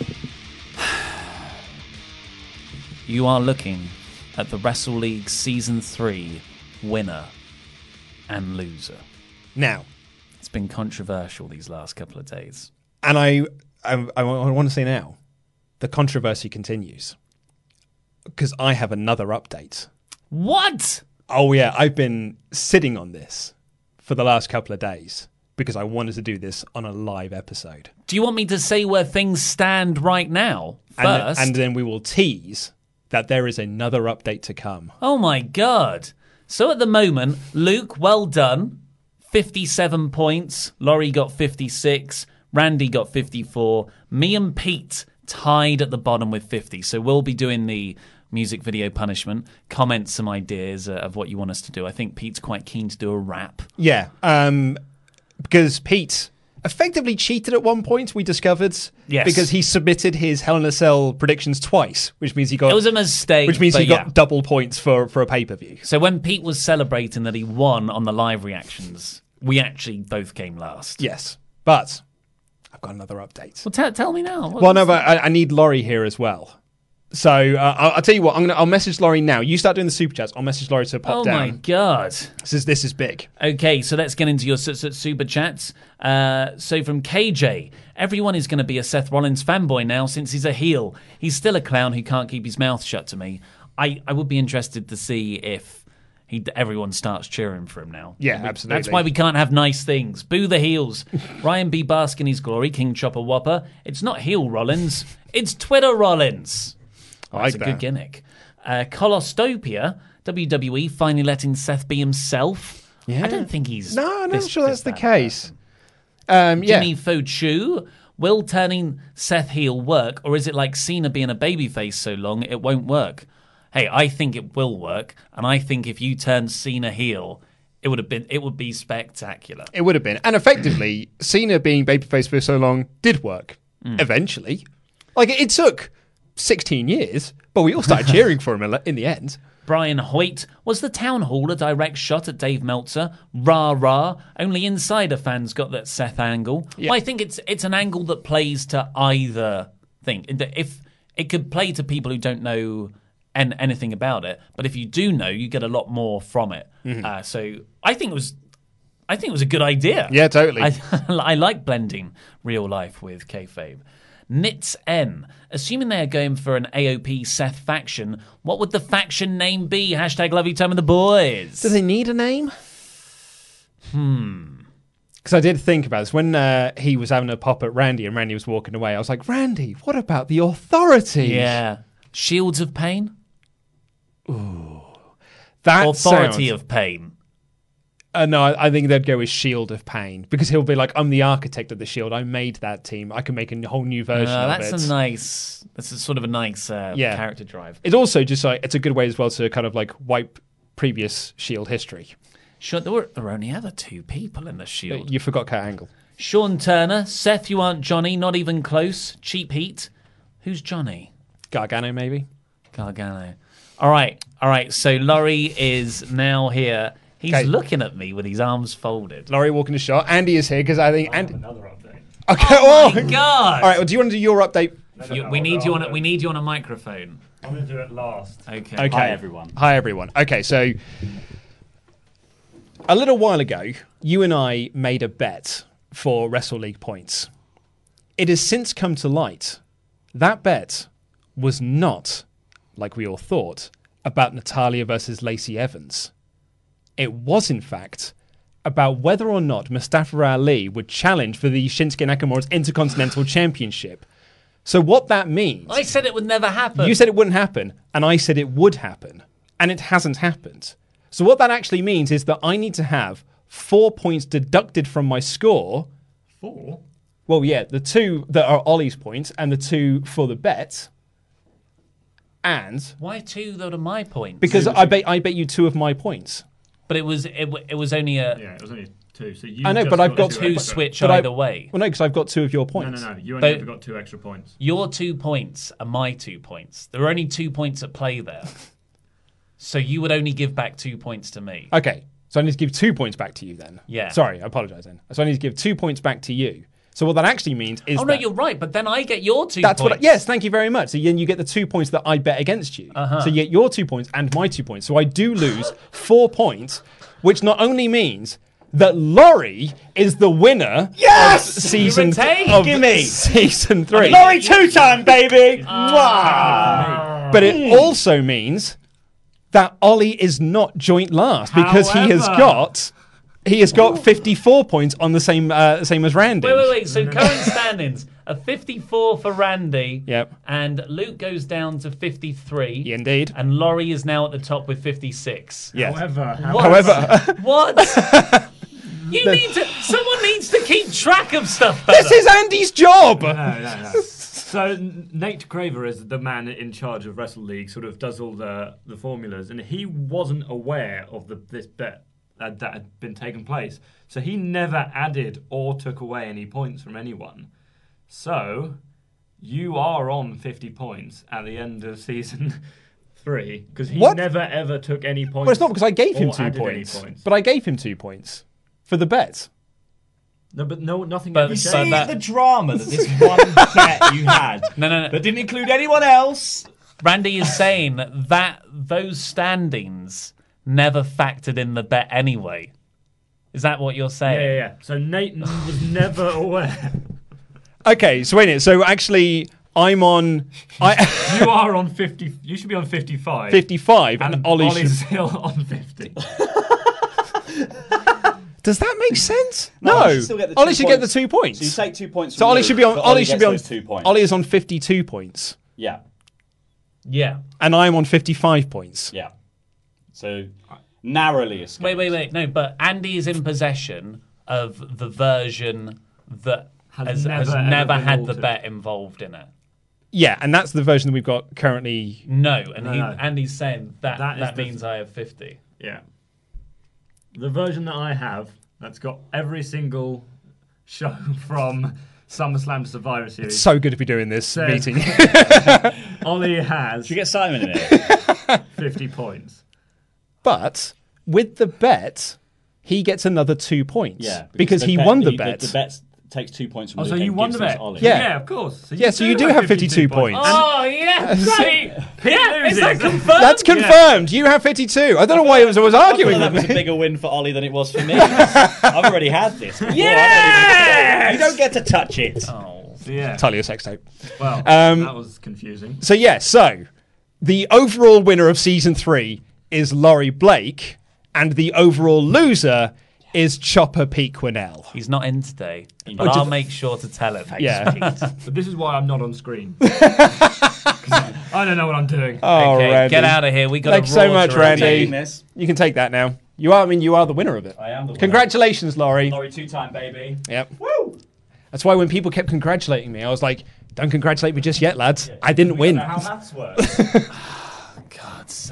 you are looking at the Wrestle League Season three winner and loser. Now, it's been controversial these last couple of days. And I, I, I want to say now, the controversy continues. Because I have another update. What? Oh, yeah, I've been sitting on this for the last couple of days. Because I wanted to do this on a live episode. Do you want me to say where things stand right now first? And, and then we will tease that there is another update to come. Oh my God. So at the moment, Luke, well done. fifty-seven points. Laurie got fifty-six. Randy got fifty-four. Me and Pete tied at the bottom with fifty. So we'll be doing the music video punishment. Comment some ideas uh, of what you want us to do. I think Pete's quite keen to do a rap. Yeah, um, because Pete effectively cheated at one point, we discovered. Yes. Because he submitted his Hell in a Cell predictions twice, which means he got... It was a mistake. Which means he got yeah. double points for, for a pay-per-view. So when Pete was celebrating that he won on the live reactions, we actually both came last. Yes, but I've got another update. Well, t- tell me now. What well, no, but I, I need Laurie here as well. So uh, I'll, I'll tell you what. I'm gonna. I'll message Laurie now. You start doing the super chats. I'll message Laurie to pop oh down. Oh my God! This is this is big. Okay, so let's get into your su- su- super chats. Uh, so from K J, everyone is going to be a Seth Rollins fanboy now since he's a heel. He's still a clown who can't keep his mouth shut. To me, I, I would be interested to see if he everyone starts cheering for him now. Yeah, absolutely. That's why we can't have nice things. Boo the heels. Ryan B. Bask in his glory. King Chopper Whopper. It's not heel Rollins. It's Twitter Rollins. I That's like a that. good gimmick. Uh, Colostopia, W W E finally letting Seth be himself. Yeah. I don't think he's... No, I'm not this- sure that's this the bad. case. Um, yeah. Jimmy Fochu, will turning Seth heel work, or is it like Cena being a babyface so long it won't work? Hey, I think it will work, and I think if you turn Cena heel, it would have been it would be spectacular. It would have been. And effectively, Cena being babyface for so long did work. Mm. Eventually. Like, it took sixteen years, but we all started cheering for him in the end. Brian Hoyt, was the town hall a direct shot at Dave Meltzer? Rah rah. Only insider fans got that Seth angle. Yeah. Well, I think it's it's an angle that plays to either thing. If it could play to people who don't know an, anything about it, but if you do know, you get a lot more from it. Mhm. Uh, so I think it was, I think it was a good idea. Yeah, totally. I, I like blending real life with kayfabe. Nits N. Assuming they are going for an A O P Seth faction, what would the faction name be? Hashtag love you time with the boys. Do they need a name? Hmm. Because I did think about this. When uh, he was having a pop at Randy and Randy was walking away, I was like, Randy, what about the Authority? Yeah. Shields of Pain? Ooh. That Authority sounds... of Pain. Uh, no, I, I think they'd go with Shield of Pain because he'll be like, I'm the architect of the Shield. I made that team. I can make a whole new version Uh, of that's it. a nice, that's a sort of a nice uh, Yeah. character drive. It's also just like, it's a good way as well to kind of like wipe previous Shield history. Sure, there were, there were only other two people in the Shield. You forgot Kurt Angle. Sean Turner, Seth, you aren't Johnny, not even close. Cheap Heat. Who's Johnny? Gargano, maybe? Gargano. All right, all right. So Laurie is now here. He's Okay. looking at me with his arms folded. Laurie walking the shot. Andy is here because I think Andy. Another update. Okay. Oh well- my God! All right. Well, do you want to do your update? You- we need you on. A, we need you on a microphone. I'm going to do it last. Okay. Okay. Hi, everyone. Hi, everyone. Okay, so a little while ago, you and I made a bet for Wrestle League points. It has since come to light that bet was not, like we all thought, about Natalia versus Lacey Evans. It was, in fact, about whether or not Mustafa Ali would challenge for the Shinsuke Nakamura's Intercontinental Championship. So what that means... I said it would never happen. You said it wouldn't happen, and I said it would happen, and it hasn't happened. So what that actually means is that I need to have four points deducted from my score. Four? Well, yeah, the two that are Ollie's points and the two for the bet. And Why two that are my points? because I bet I bet you two of my points. But it was it, w- it was only a Yeah, it was only two. So you I know, just but I've got two two extra. switch But I- either way. Well, no, because I've got two of your No, points. no, no. You only But- ever got two extra points. Your two points are my two points. There are only two points at play there. So you would only give back two points to me. Okay, so I need to give two points back to you then. Yeah. Sorry, I apologise then. So I need to give two points back to you. So what that actually means is oh no, that you're right. But then I get your two. That's points. what. I, yes, thank you very much. So then you get the two points that I bet against you. Uh-huh. So you get your two points and my two points. So I do lose four points, which not only means that Laurie is the winner Yes! of season You retain? of Gimme! season three. Laurie two time, baby! Mwah! But it also means that Ollie is not joint last because he has However- got he has got fifty-four points on the same uh, same as Randy. Wait, wait, wait. So current standings are fifty-four for Randy. Yep. And Luke goes down to fifty-three. Yeah, indeed. And Laurie is now at the top with fifty-six. Yes. However, What? However, what? You need to. Someone needs to keep track of stuff. Better. This is Andy's job. No, no, no. So Nate Craver is the man in charge of Wrestle League, sort of does all the, the formulas, and he wasn't aware of the this bet that, that had been taking place. So he never added or took away any points from anyone. So you are on fifty points at the end of season three because he What? never ever took any points. Well, it's not because I gave him or two added any points, points. but I gave him two points for the bet. No, but no, nothing But ever you changed. see See the drama that this one bet you had No, no, no. that didn't include anyone else. Randy is saying that those standings never factored in the bet anyway. Is that what you're Yeah, saying? yeah, yeah. So Nate was never aware. Okay, so wait a minute. So actually, I'm on. I You are on fifty. You should be on fifty-five. fifty-five, and, and Ollie Ollie's should. still on fifty. Does that make sense? No, No, you should still get the two Ollie should get the points. two points. So you take two points. So from Ollie Luke, should be on. but Ollie should gets be on. those two points. Ollie is on fifty-two points, Yeah, Yeah. and I'm on fifty-five points. yeah. So narrowly escaped. Wait, wait, wait. No, but Andy is in possession of the version that Has has, never, has ever never been had the altered. bet involved in it. Yeah, and that's the version that we've got currently. No, and No, he, no. Andy's saying that That that, is the- means I have fifty. Yeah. The version that I have that's got every single show from SummerSlam to Survivor Series. It's so good to be doing this Says- meeting. Ollie has Should we get Simon in it? fifty points. But with the bet, he gets another two points. Yeah, because the he bet- won the the, bet. The, bet takes two points from Oh, Luke so you and won gives the them bet? to Ollie. Yeah. Yeah, of course. So Yeah, so you do have fifty-two points. Oh, yeah. See? Yeah, is that confirmed? That's confirmed. You have fifty-two. I don't know why I was, I was I arguing feel that with was a me. bigger win for Ollie than it was for me. I've already had this. before. Yes! You don't get to touch it. Oh. Yeah. Talia sex tape. Well, Um, that was confusing. So yeah, so the overall winner of season three is Laurie Blake, and the overall loser is Chopper Pete Quinnell. He's not in today, but Oh, I'll just- make sure to tell him. Yeah. But this is why I'm not on screen. 'Cause I don't know what I'm doing. Oh, Okay, Randy. get out of here. We got Thanks a so Raw much, to Randy. Taking this. You can take that now. You are. I mean, you are the winner of it. I am the winner. Congratulations, Laurie. Laurie two-time, baby. Yep. Woo! That's why when people kept congratulating me, I was like, "Don't congratulate me just yet, lads. I didn't We win." don't know how maths works. God's sake.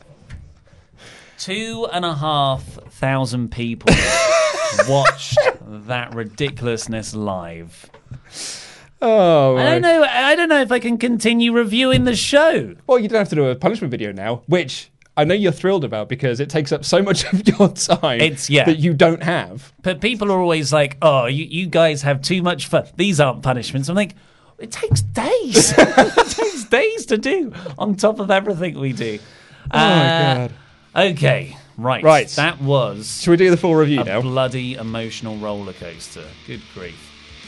Two and a half thousand people watched that ridiculousness live. Oh, I don't know. I don't know if I can continue reviewing the show. Well, you don't have to do a punishment video now, which I know you're thrilled about because it takes up so much of your time It's- yeah. that you don't have. But people are always like, "Oh, you, you guys have too much fun. These aren't punishments." I'm like, it takes days. It takes days to do on top of everything we do. Oh, my God. Okay, right. Right. That was Should we do the full review a now? bloody emotional roller coaster. Good grief.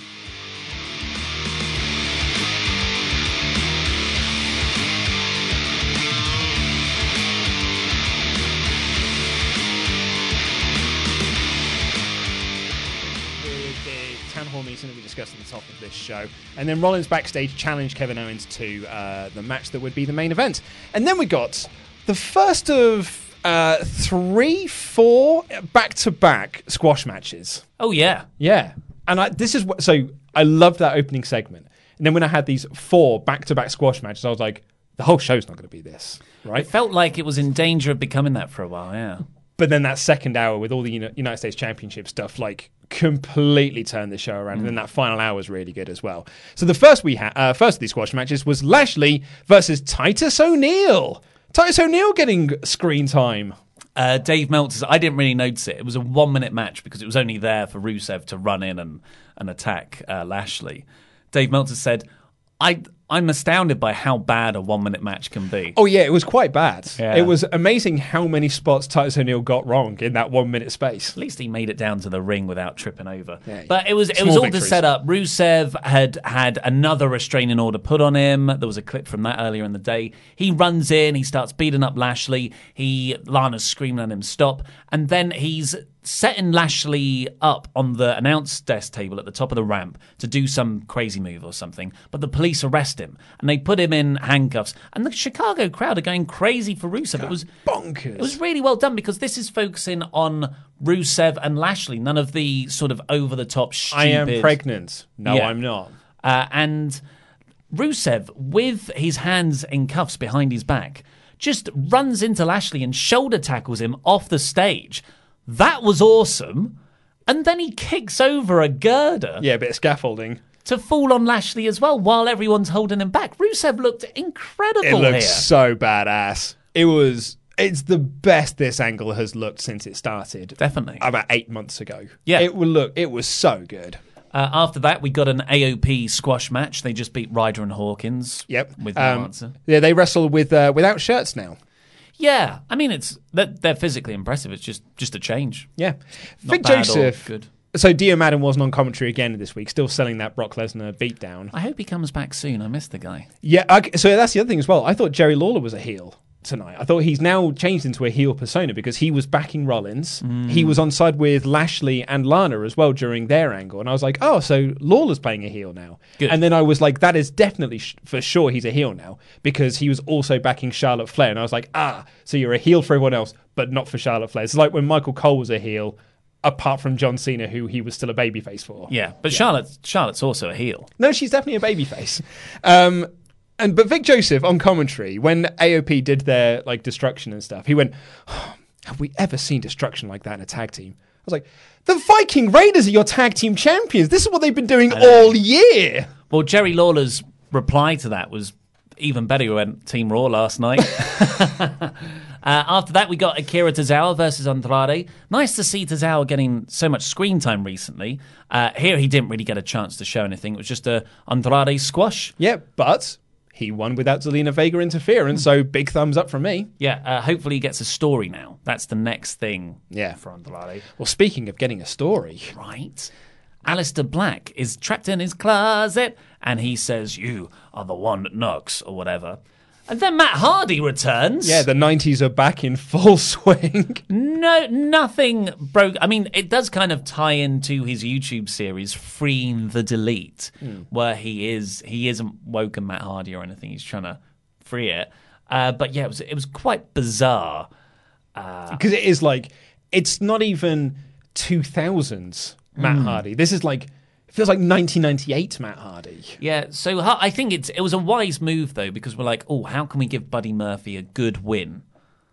With the town hall meeting that we discussed at the top of this show. And then Rollins backstage challenged Kevin Owens to uh, the match that would be the main event. And then we got the first of uh, three, four back-to-back squash matches. Oh, yeah. Yeah. And I, this is what, so I loved that opening segment. And then when I had these four back-to-back squash matches, I was like, the whole show's not going to be this, right? It felt like it was in danger of becoming that for a while, yeah. But then that second hour with all the Uni- United States Championship stuff, like, completely turned the show around. And then that final hour was really good as well. So the first we had, uh, first of these squash matches was Lashley versus Titus O'Neil. Titus O'Neil getting screen time. Uh, Dave Meltzer, I didn't really notice it. It was a one-minute match because it was only there for Rusev to run in and, and attack uh, Lashley. Dave Meltzer said, I, I'm astounded by how bad a one-minute match can be. Oh, yeah, it was quite bad. Yeah. It was amazing how many spots Titus O'Neil got wrong in that one-minute space. At least he made it down to the ring without tripping over. Yeah. But it was it Small was all victories. to set up. Rusev had had another restraining order put on him. There was a clip from that earlier in the day. He runs in, he starts beating up Lashley. He Lana's screaming at him, stop. And then he's setting Lashley up on the announce desk table at the top of the ramp to do some crazy move or something, but the police arrest him and they put him in handcuffs, and the Chicago crowd are going crazy for Rusev. God, it was bonkers. It was really well done because this is focusing on Rusev and Lashley, none of the sort of over-the-top stupid... I am pregnant. No, yeah. I'm not. Uh, and Rusev, with his hands in cuffs behind his back, just runs into Lashley and shoulder tackles him off the stage. That was awesome. And then he kicks over a girder. Yeah, a bit of scaffolding. To fall on Lashley as well while everyone's holding him back. Rusev looked incredible here. It looked here. so badass. It was... It's the best this angle has looked since it started. Definitely. About eight months ago. Yeah. It will look. It was so good. Uh, after that, we got an A O P squash match. They just beat Ryder and Hawkins. Yep. With no um, answer. Yeah, they wrestle with uh, without shirts now. Yeah, I mean it's they're, they're physically impressive. It's just just a change. Yeah, Not Vic bad Joseph. Good. So Dio Madden wasn't on commentary again this week, still selling that Brock Lesnar beatdown. I hope he comes back soon. I miss the guy. Yeah, I, so that's the other thing as well. I thought Jerry Lawler was a heel tonight. I thought he's now changed into a heel persona because he was backing Rollins. Mm. He was on side with Lashley and Lana as well during their angle. And I was like, oh, so Lawler's playing a heel now. Good. And then I was like, that is definitely sh- for sure he's a heel now because he was also backing Charlotte Flair. And I was like, ah, so you're a heel for everyone else, but not for Charlotte Flair. It's like when Michael Cole was a heel, apart from John Cena, who he was still a babyface for. Yeah, but yeah. Charlotte, Charlotte's also a heel. No, she's definitely a babyface. Um, and but Vic Joseph on commentary, when A O P did their like destruction and stuff, he went, oh, have we ever seen destruction like that in a tag team? I was like, the Viking Raiders are your tag team champions. This is what they've been doing all year. Well, Jerry Lawler's reply to that was even better. He went Team Raw last night. uh, after that, we got Akira Tozawa versus Andrade. Nice to see Tozawa getting so much screen time recently. Uh, here, he didn't really get a chance to show anything. It was just a Andrade squash. Yeah, but he won without Zelina Vega interference, so big thumbs up from me. Yeah, uh, hopefully he gets a story now. That's the next thing yeah. for Andrade. Well, speaking of getting a story. Right. Alistair Black is trapped in his closet, and he says, you are the one that knocks, or whatever. And then Matt Hardy returns. Yeah, the nineties are back in full swing. No, nothing broke. I mean, it does kind of tie into his YouTube series, Freeing the Delete, mm. where he is he isn't woken Matt Hardy or anything. He's trying to free it. Uh, but yeah, it was it was quite bizarre. Because uh, it is like, it's not even two thousands Matt mm. Hardy. This is like, it feels like nineteen ninety-eight Matt Hardy. Yeah, so I think it's it was a wise move, though, because we're like, oh, how can we give Buddy Murphy a good win?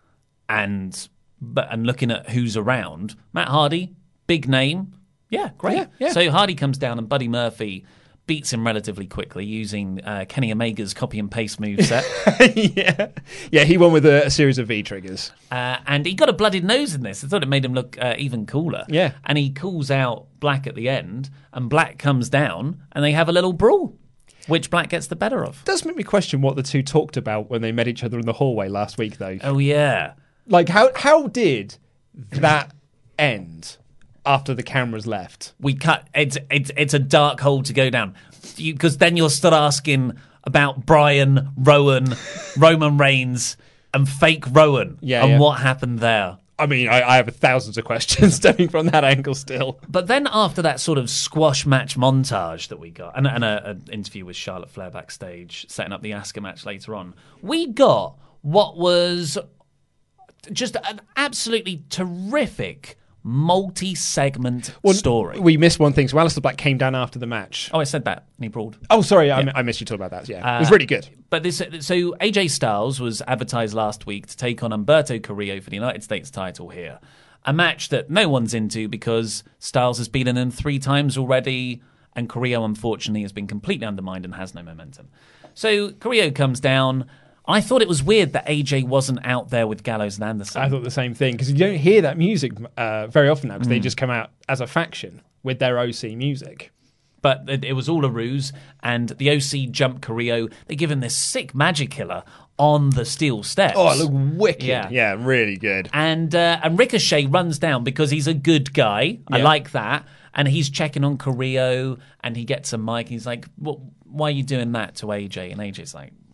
And but and looking at who's around, Matt Hardy, big name. Yeah, great. Yeah, yeah. So Hardy comes down and Buddy Murphy beats him relatively quickly using uh, Kenny Omega's copy and paste moveset. yeah. Yeah, he won with a, a series of V-triggers. Uh, and he got a blooded nose in this. I thought it made him look uh, even cooler. Yeah. And he calls out Black at the end, and Black comes down, and they have a little brawl, which Black gets the better of. It does make me question what the two talked about when they met each other in the hallway last week, though. Oh, yeah. Like, how how did that end after the cameras left? We cut. It's it's it's a dark hole to go down, because then you'll start asking about Brian, Rowan, Roman Reigns, and fake Rowan, yeah, and yeah. what happened there. I mean, I, I have thousands of questions stemming from that angle still. But then after that sort of squash match montage that we got, and, and an interview with Charlotte Flair backstage, setting up the Asuka match later on, we got what was just an absolutely terrific multi-segment well, story. We missed one thing. So Aleister Black came down after the match. Oh, I said that. And he brawled. Oh, sorry. Yeah. I, I missed you talk about that. Yeah, uh, it was really good. But this, so A J Styles was advertised last week to take on Humberto Carrillo for the United States title here. A match that no one's into because Styles has beaten him three times already, and Carrillo, unfortunately, has been completely undermined and has no momentum. So Carrillo comes down. I thought it was weird that A J wasn't out there with Gallows and Anderson. I thought the same thing, because you don't hear that music uh, very often now, because Mm. they just come out as a faction with their O C music. But it, it was all a ruse, and the O C jumped Carrillo. They give him this sick magic killer on the steel steps. Oh, it looked wicked. Yeah, yeah really good. And uh, and Ricochet runs down because he's a good guy. I Yeah. like that. And he's checking on Carrillo, and he gets a mic. He's like, well, why are you doing that to A J? And A J's like,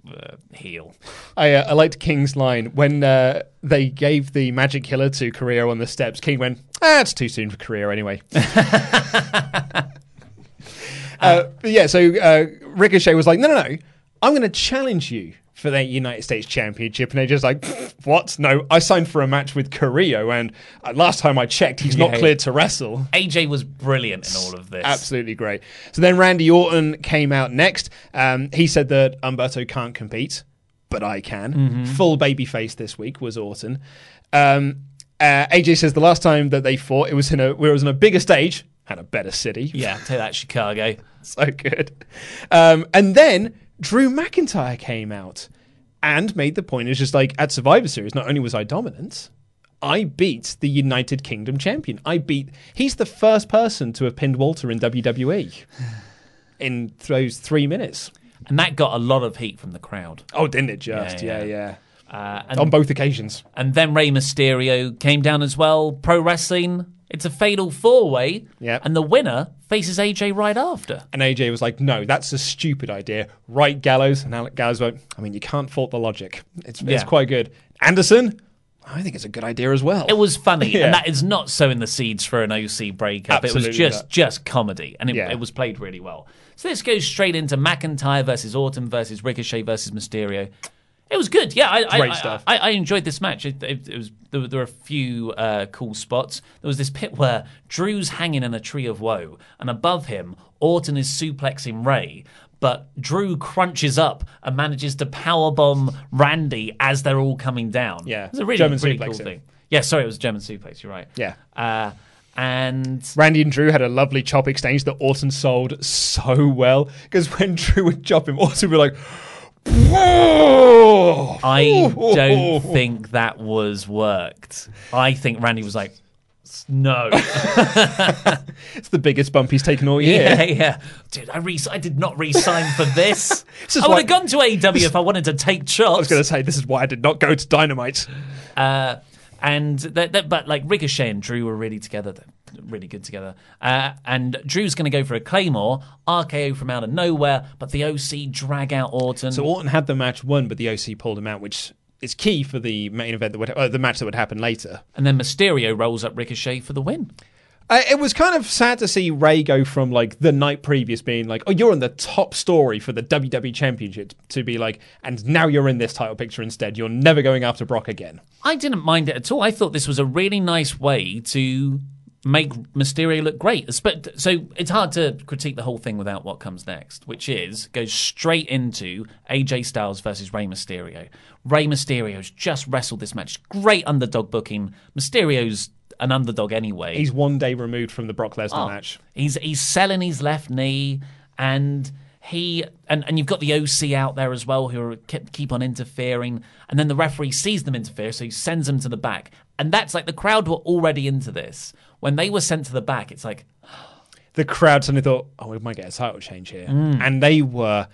uh, heel. I, uh, I liked King's line when uh, they gave the Magic Killer to Carrillo on the steps. King went, ah, it's too soon for Carrillo anyway. uh, but yeah, so uh, Ricochet was like, no, no, no, I'm going to challenge you for the United States Championship. And they're just like, what? No, I signed for a match with Carrillo, and uh, last time I checked, he's not Yeah. cleared to wrestle. A J was brilliant in all of this. Absolutely great. So then Randy Orton came out next. Um, he said that Humberto can't compete, but I can. Mhm. Full babyface this week was Orton. Um, uh, A J says the last time that they fought, it was in a, it was on a bigger stage and a better city. Yeah, take that, Chicago. So good. Um, and then Drew McIntyre came out and made the point. It's just like, at Survivor Series, not only was I dominant, I beat the United Kingdom champion. I beat... He's the first person to have pinned Walter in W W E in those three minutes. And that got a lot of heat from the crowd. Oh, didn't it just? Yeah, Yeah, yeah. yeah. Uh, and, On both occasions. And then Rey Mysterio came down as well. Pro Wrestling, it's a fatal four-way. Yeah. And the winner faces A J right after. And A J was like, no, that's a stupid idea. Right, Gallows. And Alec Gallows went, I mean, you can't fault the logic. It's, it's Yeah. quite good. Anderson, I think it's a good idea as well. It was funny, Yeah. and that is not sowing the seeds for an O C breakup. Absolutely it was just not. just comedy, and it, Yeah. it was played really well. So this goes straight into McIntyre versus Orton versus Ricochet versus Mysterio. It was good, yeah. I, Great I, stuff. I, I enjoyed this match. It, it, it was there were, there were a few uh, cool spots. There was this pit where Drew's hanging in a tree of woe, and above him, Orton is suplexing Ray. But Drew crunches up and manages to powerbomb Randy as they're all coming down. Yeah, It was a really, German really suplex cool him. thing. Yeah, sorry, it was German suplex, you're right. Yeah. Uh, and Randy and Drew had a lovely chop exchange that Orton sold so well. Because when Drew would chop him, Orton would be like, whoa! I don't think that was worked. I think Randy was like, no. It's the biggest bump he's taken all year. Yeah, yeah. Dude, I, re- I did not re-sign for this. This is I would why- have gone to A E W if I wanted to take chops. I was going to say, this is why I did not go to Dynamite. Uh, and that, that, but like Ricochet and Drew were really together, they're really good together. Uh, and Drew's going to go for a Claymore, R K O from out of nowhere, but the O C drag out Orton. So Orton had the match won, but the O C pulled him out, which is key for the main event that would, uh, the match that would happen later. And then Mysterio rolls up Ricochet for the win. Uh, it was kind of sad to see Ray go from like the night previous being like, oh, you're in the top story for the W W E Championship, to be like, and now you're in this title picture instead. You're never going after Brock again. I didn't mind it at all. I thought this was a really nice way to make Mysterio look great. Espe- So it's hard to critique the whole thing without what comes next, which is goes straight into A J Styles versus Rey Mysterio. Rey Mysterio's just wrestled this match. Great underdog booking. Mysterio's an underdog anyway. He's one day removed from the Brock Lesnar Oh, match. He's he's selling his left knee, and he and, and you've got the O C out there as well who are, keep, keep on interfering, and then the referee sees them interfere, so he sends them to the back, and that's like the crowd were already into this. When they were sent to the back, it's like The crowd suddenly thought, oh, we might get a title change here. Mm. And they were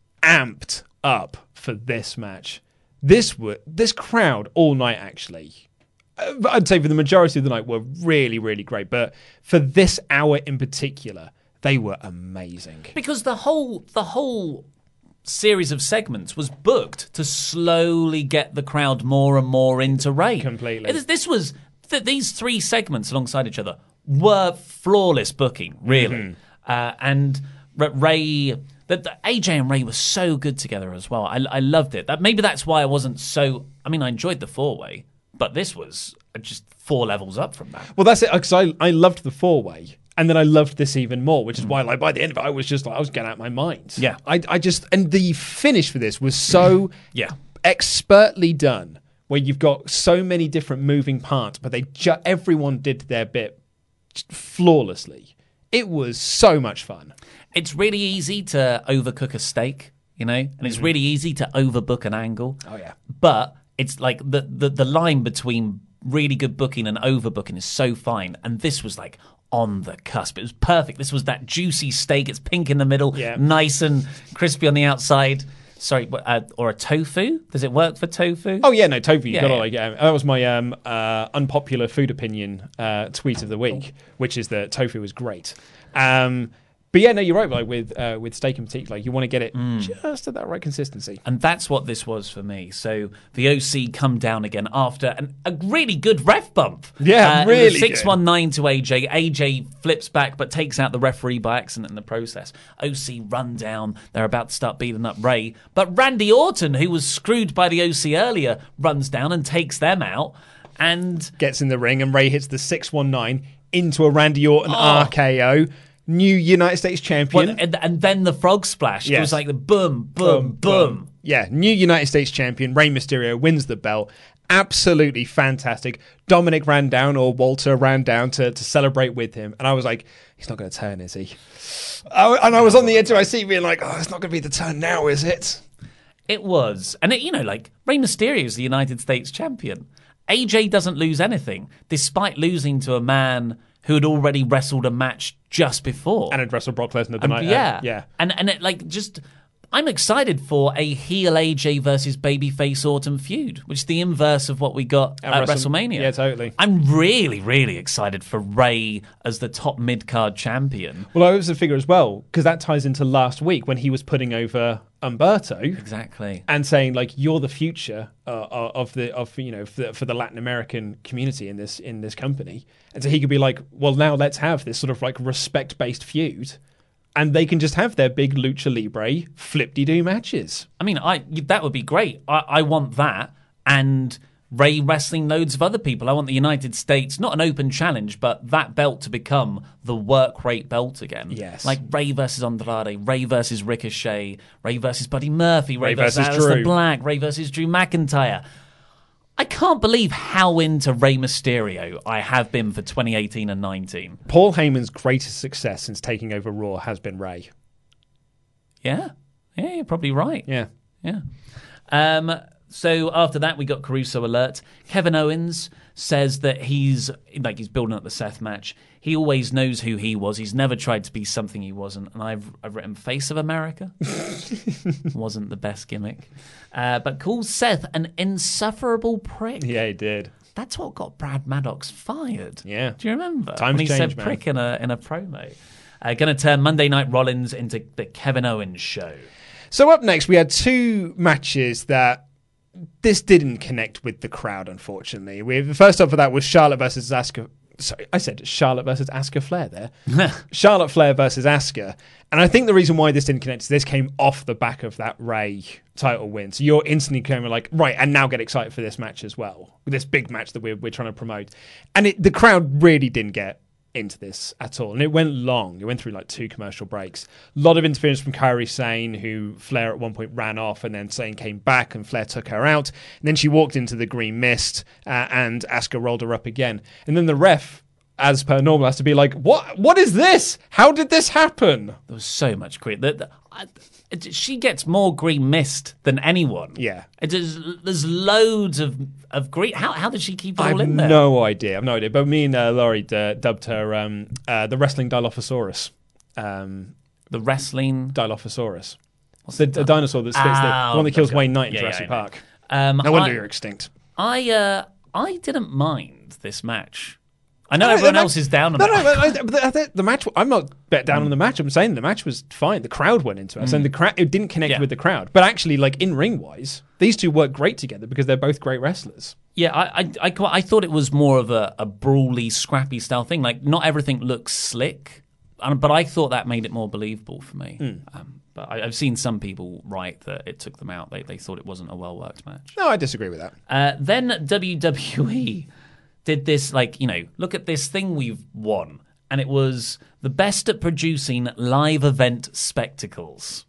amped up for this match. This were, this crowd all night, actually, uh, I'd say for the majority of the night, were really, really great. But for this hour in particular, they were amazing. because the whole the whole series of segments was booked to slowly get the crowd more and more into Ray. Completely. It is- this was th- these three segments alongside each other were flawless booking, really. Mhm. Uh, and R- Ray, the, the A J and Ray were so good together as well. I, I loved it. That maybe that's why I wasn't so. I mean, I enjoyed the four way, but this was just four levels up from that. Well, that's it. Because I, I loved the four way. And then I loved this even more, which is why, like, by the end of it, I was just like, I was getting out of my mind. Yeah. I, I just, and the finish for this was so Yeah. expertly done, where you've got so many different moving parts, but they ju- everyone did their bit just flawlessly. It was so much fun. It's really easy to overcook a steak, you know, and it's really easy to overbook an angle. Oh, yeah. But it's like the, the, the line between really good booking and overbooking is so fine. And this was like on the cusp. It was perfect. This was that juicy steak. It's pink in the middle, Yeah. nice and crispy on the outside. Sorry, what, uh, or a tofu? Does it work for tofu? Oh yeah, no tofu. You Yeah, gotta yeah. like. Um, that was my um, uh, unpopular food opinion uh, tweet of the week, which is that tofu is great. Um, But yeah, no, you're right. Like with uh, with steak in particular, like you want to get it Mm. just at that right consistency. And that's what this was for me. So the O C come down again after an, a really good ref bump. Yeah, really six good. one nine to A J. A J flips back but takes out the referee by accident in the process. O C run down. They're about to start beating up Ray. But Randy Orton, who was screwed by the O C earlier, runs down and takes them out. And gets in the ring, and Ray hits the six one nine into a Randy Orton Oh. R K O. New United States champion. Well, and, and then the frog splash. It Yes. was like the boom, boom, boom. Yeah, new United States champion. Rey Mysterio wins the belt. Absolutely fantastic. Dominic ran down, or Walter ran down to, to celebrate with him. And I was like, he's not going to turn, is he? I, and I was on the edge of my seat being like, oh, it's not going to be the turn now, is it? It was. And, it, you know, like, Rey Mysterio is the United States champion. A J doesn't lose anything, despite losing to a man who had already wrestled a match just before. And had wrestled Brock Lesnar the And- night. yeah. Uh, yeah. And, and it, like, just... I'm excited for a heel A J versus babyface Orton feud, which is the inverse of what we got at, At Wrestle- WrestleMania. Yeah, totally. I'm really, really excited for Ray as the top mid-card champion. Well, I was a figure as well, because that ties into last week when he was putting over Humberto. Exactly. And saying, like, you're the future uh, of the of you know for the, for the Latin American community in this in this company. And so he could be like, well, now let's have this sort of like respect-based feud. And they can just have their big Lucha Libre flip-de-doo matches. I mean, I that would be great. I, I want that. And Ray wrestling loads of other people. I want the United States, not an open challenge, but that belt to become the work rate belt again. Yes. Like Ray versus Andrade, Ray versus Ricochet, Ray versus Buddy Murphy, Ray, Ray versus, versus Aleister Drew. Black, Ray versus Drew McIntyre. I can't believe how into Rey Mysterio I have been for twenty eighteen and nineteen. Paul Heyman's greatest success since taking over Raw has been Ray. Yeah. Yeah, you're probably right. Yeah. Yeah. Um, so after that, we got Caruso alert. Kevin Owens says that he's like he's building up the Seth match. He always knows who he was. He's never tried to be something he wasn't. And I've I've written Face of America. Wasn't the best gimmick. Uh, but calls Seth an insufferable prick. Yeah, he did. That's what got Brad Maddox fired. Yeah. Do you remember? Times when he change, said man. prick in a in a promo. Uh, going to turn Monday Night Rollins into the Kevin Owens show. So up next, we had two matches that this didn't connect with the crowd, unfortunately. We, the first up for that was Charlotte versus Asuka. Sorry, I said Charlotte versus Asuka Flair there. Charlotte Flair versus Asuka. And I think the reason why this didn't connect is this came off the back of that Ray title win. So you're instantly kind of like, right, and now get excited for this match as well. This big match that we're, we're trying to promote. And it, the crowd really didn't get into this at all. And it went long. It went through like two commercial breaks. A lot of interference from Kairi Sane, who Flair at one point ran off, and then Sane came back and Flair took her out. And then she walked into the green mist uh, and Asuka rolled her up again. And then the ref, as per normal, has to be like, what? What is this? How did this happen? There was so much great. The, the, I, it, she gets more green mist than anyone. Yeah. It is, there's loads of, of green. How, how did she keep it I all have in there? no idea. I have no idea. But me and uh, Laurie uh, dubbed her um, uh, the wrestling Dilophosaurus. Um, the wrestling Dilophosaurus. What's the a dinosaur that spits Oh, the one that kills gotcha. Wayne Knight in Yeah, Jurassic yeah, I know. Park? Um, no wonder I- you're extinct. I uh, I didn't mind this match. I know No, everyone the else match- is down on no, it. No, no, but the, the, the match. I'm not bet down on the match. I'm saying the match was fine. The crowd went into it, Mm. and the crowd it didn't connect Yeah. with the crowd. But actually, like in ring wise, these two work great together because they're both great wrestlers. Yeah, I, I, I, quite- I thought it was more of a, a brawly, scrappy style thing. Like, not everything looks slick, um, but I thought that made it more believable for me. Mm. Um, but I, I've seen some people write that it took them out. They they thought it wasn't a well worked match. No, I disagree with that. Uh, then W W E did this, like, you know, look at this thing we've won. And it was the best at producing live event spectacles.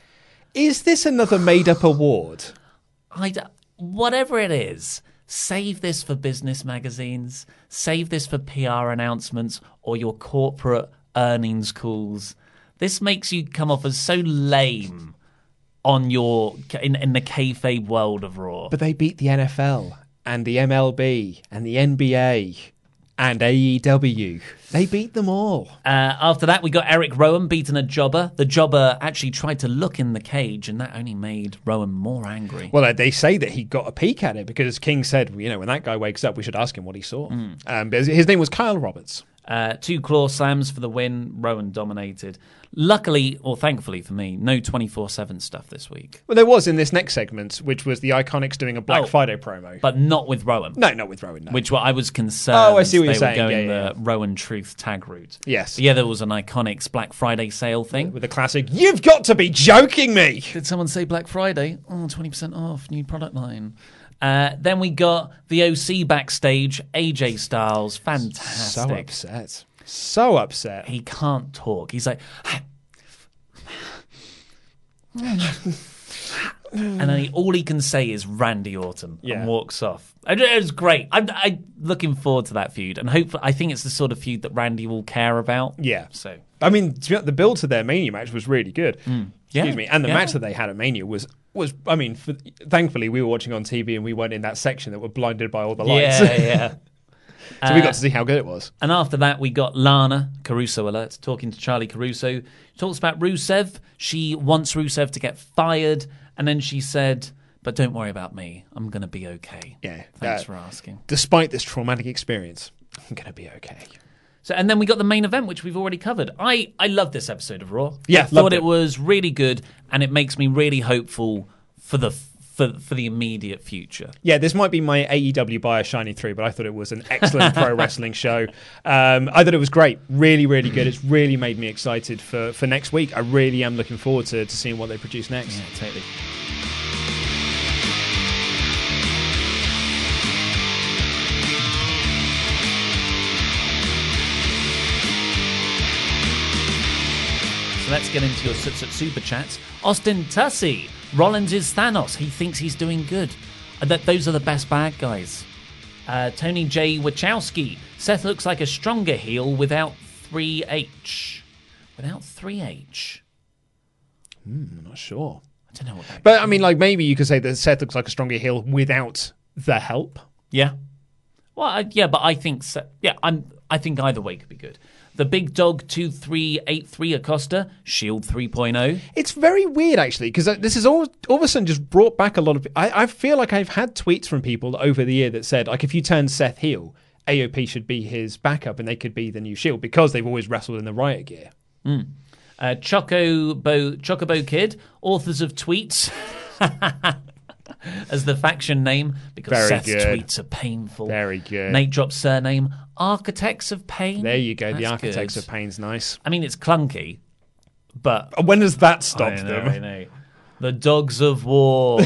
Is this another made up award? I d- whatever it is, save this for business magazines, save this for P R announcements or your corporate earnings calls. This makes you come off as so lame on your in, in the kayfabe world of Raw. But they beat the N F L and the M L B and the N B A and A E W. They beat them all. Uh, after that, we got Eric Rowan beating a jobber. The jobber actually tried to look in the cage, and that only made Rowan more angry. Well, uh, they say that he got a peek at it because King said, you know, when that guy wakes up, we should ask him what he saw. Mm. Um, but his name was Kyle Roberts. Uh, two claw slams for the win. Rowan dominated. Luckily, or thankfully for me, no twenty-four seven stuff this week. Well, there was in this next segment, which was the Iconics doing a Black Oh, Friday promo. But not with Rowan. No, not with Rowan, no. Which I was concerned Oh, I see what they you're were saying. going Yeah, yeah, the Rowan Truth tag route. Yes. But yeah, there was an Iconics Black Friday sale thing. With the classic, you've got to be joking me! Did someone say Black Friday? Oh, twenty percent off, new product line. Uh, then we got the O C backstage, A J Styles, fantastic. So upset. So upset. He can't talk. He's like... and then he, all he can say is Randy Orton Yeah. and walks off. It it was great. I'm, I'm looking forward to that feud, and hopefully, I think it's the sort of feud that Randy will care about. Yeah. So, I mean, to be honest, the build to their Mania match was really good. Mm. Excuse Yeah. me. And the Yeah. match that they had at Mania was, was I mean, for, thankfully we were watching on T V and we weren't in that section that were blinded by all the lights. yeah, yeah. So we Uh, got to see how good it was. And after that, we got Lana, Caruso alert, talking to Charlie Caruso. She talks about Rusev. She wants Rusev to get fired. And then she said, but don't worry about me. I'm going to be okay. Yeah. Thanks uh, for asking. Despite this traumatic experience, I'm going to be okay. So, and then we got the main event, which we've already covered. I, I love this episode of Raw. Yeah, I thought loved it. it. was really good, and it makes me really hopeful for the for for the immediate future. Yeah, this might be my A E W bias shining through, but I thought it was an excellent pro wrestling show. Um, I thought it was great. Really, really good. It's really made me excited for, for next week. I really am looking forward to, to seeing what they produce next. Yeah, totally. So let's get into your Suts at Super Chats. Austin Tussey. Rollins is Thanos. He thinks he's doing good. And that those are the best bad guys. Uh, Tony J. Wachowski. Seth looks like a stronger heel without three H. Without three H. Hmm, I'm not sure. I don't know what that But I mean, like, maybe you could say that Seth looks like a stronger heel without the help. Yeah. Well, I, yeah, but I think Seth, yeah, I'm. I think either way could be good. The Big Dog two three eight three Acosta, Shield three point oh. It's very weird, actually, because this is all, all of a sudden just brought back a lot of... I, I feel like I've had tweets from people over the year that said, like, if you turn Seth heel, A O P should be his backup and they could be the new Shield because they've always wrestled in the Riot gear. Mm. Uh, Chocobo, Chocobo Kid, authors of tweets... as the faction name, because Very Seth's good. tweets are painful. Very good. Nate drops surname, Architects of Pain. There you go. The That's Architects good. of Pain's nice. I mean, it's clunky, but... When has that stopped I know, them? I know. The Dogs of War.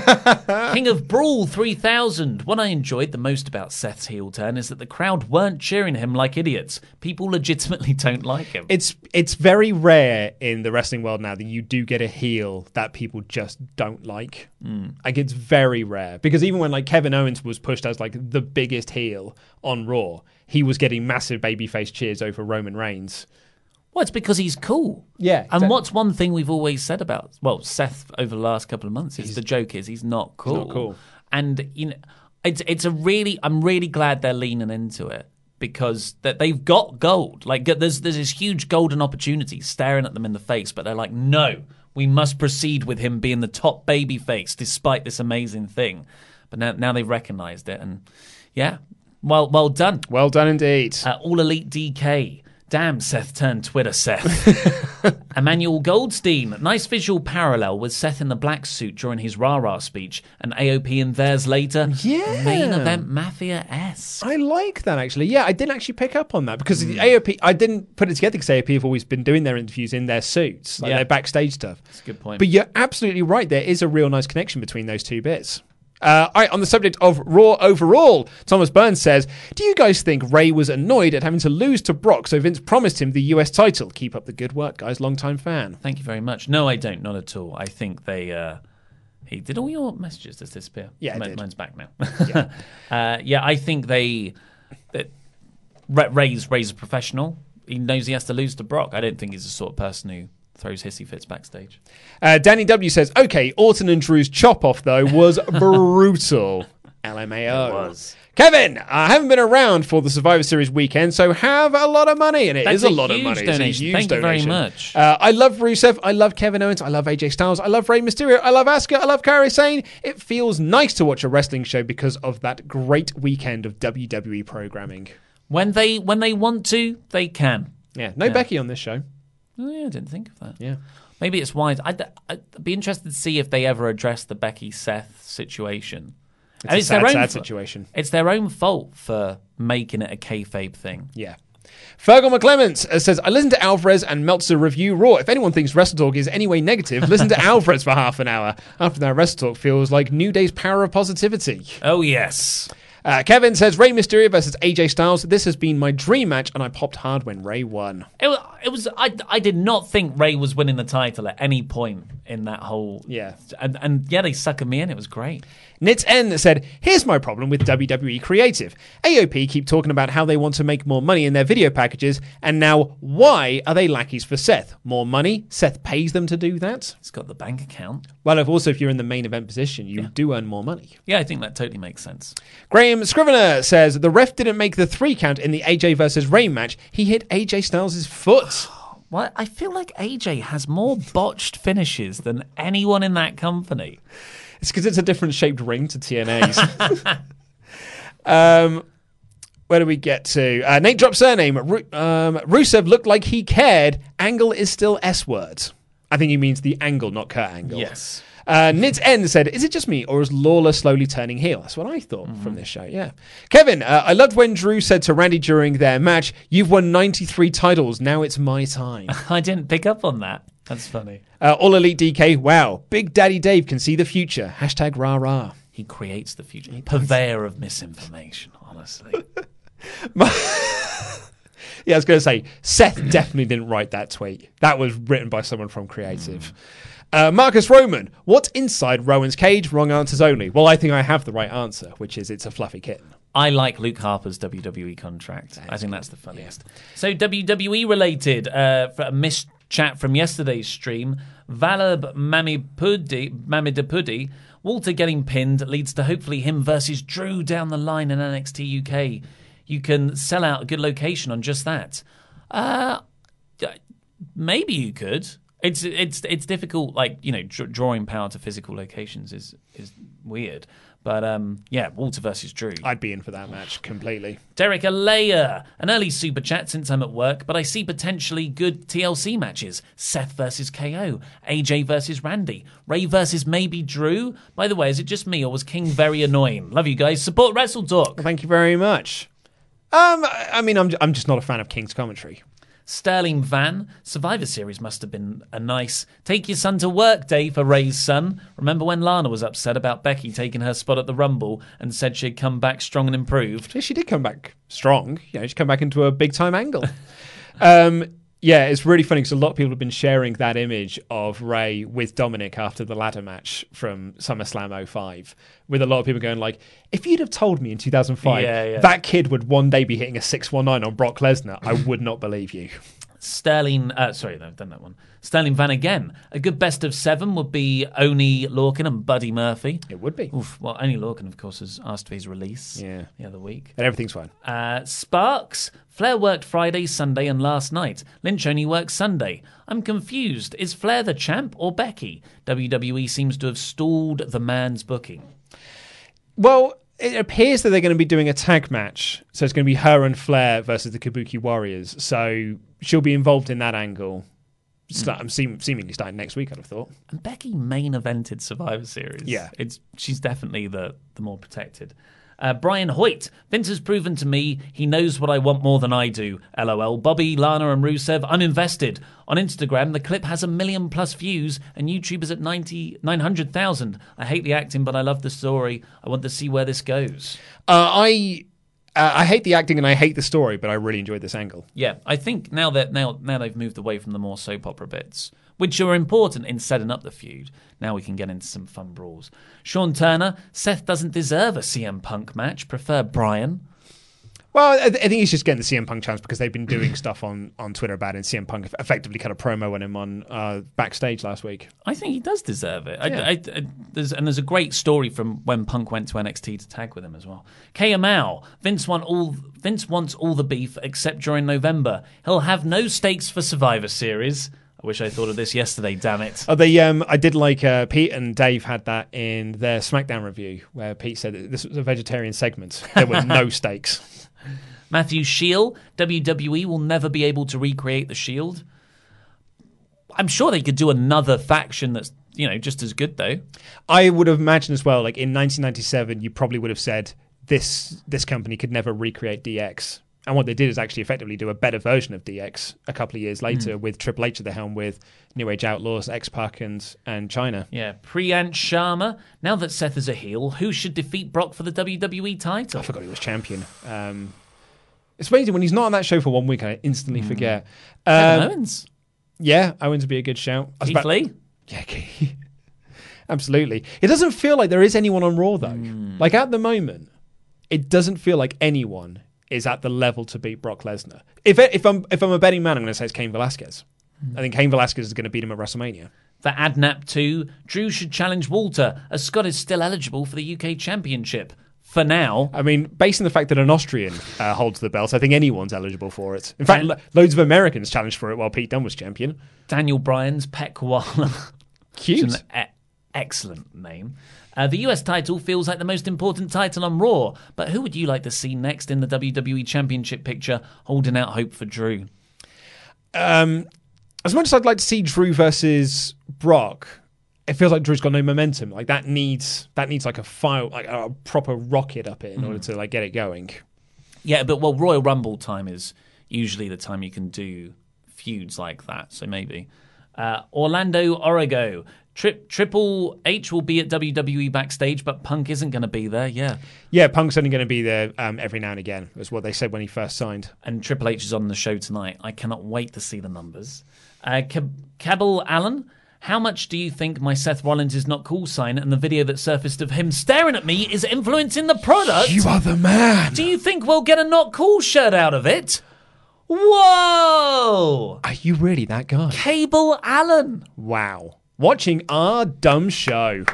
King of Brawl three thousand. What I enjoyed the most about Seth's heel turn is that the crowd weren't cheering him like idiots. People legitimately don't like him. It's it's very rare in the wrestling world now that you do get a heel that people just don't like. Mm. Like, it's very rare. Because even when, like, Kevin Owens was pushed as, like, the biggest heel on Raw, he was getting massive babyface cheers over Roman Reigns. Well, it's because he's cool. Yeah. And exactly. what's one thing we've always said about, well, Seth over the last couple of months is the joke is he's not cool. not cool. And, you know, it's it's a really, I'm really glad they're leaning into it because that they've got gold. Like, there's there's this huge golden opportunity staring at them in the face, but they're like, no, we must proceed with him being the top baby face despite this amazing thing. But now, now they've recognized it. And yeah, well, well done. Well done indeed. Uh, All Elite D K. Damn, Seth turned Twitter Seth. Emmanuel Goldstein. Nice visual parallel with Seth in the black suit during his rah-rah speech and A O P in theirs later. Yeah. Main event Mafia-esque. I like that, actually. Yeah, I didn't actually pick up on that because the A O P, I didn't put it together because A O P have always been doing their interviews in their suits, like Yeah. their backstage stuff. That's a good point. But you're absolutely right. There is a real nice connection between those two bits. Uh, all right, on the subject of Raw overall, Thomas Burns says, do you guys think Ray was annoyed at having to lose to Brock so Vince promised him the U S title? Keep up the good work, guys. Long-time fan. Thank you very much. No, I don't. Not at all. I think they... Uh, he did all your messages just disappear? Yeah, it Mine, did. Mine's back now. Yeah. uh, yeah, I think they... That Ray's, Ray's a professional. He knows he has to lose to Brock. I don't think he's the sort of person who throws hissy fits backstage. Uh, Danny W says, okay, Orton and Drew's chop-off, though, was brutal. L M A O. It was. Kevin, I haven't been around for the Survivor Series weekend, so have a lot of money, and it That's is a, a lot of huge money. donation. It's a huge Thank you very donation. much. Uh, I love Rusev, I love Kevin Owens, I love A J Styles, I love Rey Mysterio, I love Asuka, I love Kairi Sane. It feels nice to watch a wrestling show because of that great weekend of W W E programming. When they when they want to, they can. Yeah, no Yeah. Becky on this show. Oh, yeah, I didn't think of that. Yeah. Maybe it's wise. I'd, I'd be interested to see if they ever address the Becky Seth situation. It's And a sad, their sad own, situation. It's their own fault for making it a kayfabe thing. Yeah. Fergal McClements uh, says, I listened to Alvarez and Meltzer review Raw. If anyone thinks Wrestle Talk is any way negative, listen to Alvarez for half an hour. After that, Wrestle Talk feels like New Day's power of positivity. Oh, yes. Uh, Kevin says, Rey Mysterio versus A J Styles. This has been my dream match, and I popped hard when Rey won. It was. It was I, I did not think Ray was winning the title at any point in that whole. Yeah. And, and yeah, they suckered me in. It was great. Nits N said, here's my problem with W W E Creative. A O P keep talking about how they want to make more money in their video packages, and now why are they lackeys for Seth? More money? Seth pays them to do that? He's got the bank account. Well, if also if you're in the main event position, you yeah. do earn more money. Yeah, I think that totally makes sense. Graham Scrivener says, the ref didn't make the three count in the A J versus Rey match. He hit A J Styles' foot. Well, I feel like A J has more botched finishes than anyone in that company. It's because it's a different shaped ring to T N A's. um, where do we get to? Uh, Nate dropped surname. Ru- um, Rusev looked like he cared. Angle is still S word. I think he means the angle, not Kurt Angle. Yes. Uh, Nits N said, is it just me or is Lawler slowly turning heel? That's what I thought mm-hmm. from this show, yeah. Kevin, uh, I loved when Drew said to Randy during their match, you've won ninety-three titles, now it's my time. I didn't pick up on that. That's funny. Uh, All Elite D K, wow. Big Daddy Dave can see the future. Hashtag rah rah. He creates the future. He Purveyor of misinformation, honestly. Yeah, I was going to say, Seth definitely didn't write that tweet. That was written by someone from Creative. Mm. Uh, Marcus Roman, what's inside Rowan's cage? Wrong answers only. Well, I think I have the right answer, which is it's a fluffy kitten. I like Luke Harper's W W E contract. I think that's the funniest. Yeah. So W W E related, uh, for a missed chat from yesterday's stream, Valab Mamipudi, Mamidapudi, Walter getting pinned leads to hopefully him versus Drew down the line in N X T U K. You can sell out a good location on just that. Uh, maybe you could. It's it's it's difficult. Like you know, dr- drawing power to physical locations is is weird. But um, yeah, Walter versus Drew. I'd be in for that match completely. Derek Alea, an early super chat since I'm at work, but I see potentially good T L C matches. Seth versus K O, A J versus Randy, Ray versus maybe Drew. By the way, is it just me or was King very annoying? Love you guys. Support Wrestle Talk. Well, thank you very much. Um, I mean, I'm I'm just not a fan of King's commentary. Sterling Van, Survivor Series must have been a nice take your son to work day for Ray's son. Remember when Lana was upset about Becky taking her spot at the Rumble and said she'd come back strong and improved? Yeah, she did come back strong. Yeah, she come back into a big time angle. um, yeah, it's really funny because a lot of people have been sharing that image of Ray with Dominic after the ladder match from SummerSlam oh five, with a lot of people going like, if you'd have told me in two thousand five yeah, yeah. that kid would one day be hitting a six one nine on Brock Lesnar, I would not believe you. Sterling, uh, sorry, no, I've done that one. Sterling Van again. A good best of seven would be Oni Lorcan and Buddy Murphy. It would be. Oof, well, Oni Lorcan, of course, has asked for his release yeah. the other week. And everything's fine. Uh, Sparks. Flair worked Friday, Sunday, and last night. Lynch only worked Sunday. I'm confused. Is Flair the champ or Becky? W W E seems to have stalled the man's booking. Well, it appears that they're going to be doing a tag match. So it's going to be her and Flair versus the Kabuki Warriors. So she'll be involved in that angle. Start, I'm seem, seemingly starting next week, I'd have thought. And Becky main evented Survivor Series. Yeah. It's She's definitely the, the more protected. Uh, Brian Hoyt. Vince has proven to me he knows what I want more than I do. LOL. Bobby, Lana and Rusev, I'm invested. On Instagram, the clip has a million plus views and YouTube is at ninety, nine hundred thousand. I hate the acting, but I love the story. I want to see where this goes. Uh, I... Uh, I hate the acting and I hate the story, but I really enjoyed this angle. Yeah, I think now that now now they've moved away from the more soap opera bits, which are important in setting up the feud, now we can get into some fun brawls. Sean Turner, Seth doesn't deserve a C M Punk match. Prefer Brian. Well, I, th- I think he's just getting the C M Punk chance because they've been doing stuff on, on Twitter about it. And C M Punk effectively cut a promo on him on uh, backstage last week. I think he does deserve it. Yeah. I, I, I, there's, and there's a great story from when Punk went to N X T to tag with him as well. K M L, Vince, want all, Vince wants all the beef except during November. He'll have no stakes for Survivor Series. I wish I thought of this yesterday, damn it. Oh, they, um, I did like uh, Pete and Dave had that in their SmackDown review where Pete said that this was a vegetarian segment. There were no stakes. Matthew Shield, W W E will never be able to recreate the Shield. I'm sure they could do another faction that's, you know, just as good, though. I would have imagined as well, like in nineteen ninety-seven, you probably would have said this this company could never recreate D X. And what they did is actually effectively do a better version of D X a couple of years later mm. with Triple H at the helm with New Age Outlaws, X-Pac and, and China. Yeah, Priyant Sharma. Now that Seth is a heel, who should defeat Brock for the W W E title? I forgot he was champion. Um, it's amazing when he's not on that show for one week, I instantly mm. forget. Um, Kevin Owens. Yeah, Owens would be a good shout. Keith about, Lee. Yeah, Keith. Absolutely. It doesn't feel like there is anyone on Raw, though. Mm. Like, at the moment, it doesn't feel like anyone is at the level to beat Brock Lesnar. If if I'm if I'm a betting man, I'm going to say it's Cain Velasquez. Mm. I think Cain Velasquez is going to beat him at WrestleMania. For Adnap two, Drew should challenge Walter, as Scott is still eligible for the U K Championship. For now. I mean, based on the fact that an Austrian uh, holds the belt, I think anyone's eligible for it. In fact, lo- loads of Americans challenged for it while Pete Dunne was champion. Daniel Bryan's Pet Koala. Cute. An e- excellent name. Uh, the U S title feels like the most important title on Raw, but who would you like to see next in the W W E Championship picture, holding out hope for Drew? Um, as much as I'd like to see Drew versus Brock, it feels like Drew's got no momentum. Like that needs that needs like a file, like a proper rocket up it in mm. order to like get it going. Yeah, but well, Royal Rumble time is usually the time you can do feuds like that. So maybe uh, Orlando Origo. Tri- Triple H will be at W W E backstage, but Punk isn't going to be there. Yeah, yeah, Punk's only going to be there um, every now and again. Was what they said when he first signed. And Triple H is on the show tonight. I cannot wait to see the numbers. Uh, Cabell Allen, how much do you think my Seth Rollins is not cool sign and the video that surfaced of him staring at me is influencing the product? You are the man. Do you think we'll get a not cool shirt out of it? Whoa! Are you really that guy? Cabell Allen. Wow. Watching our dumb show.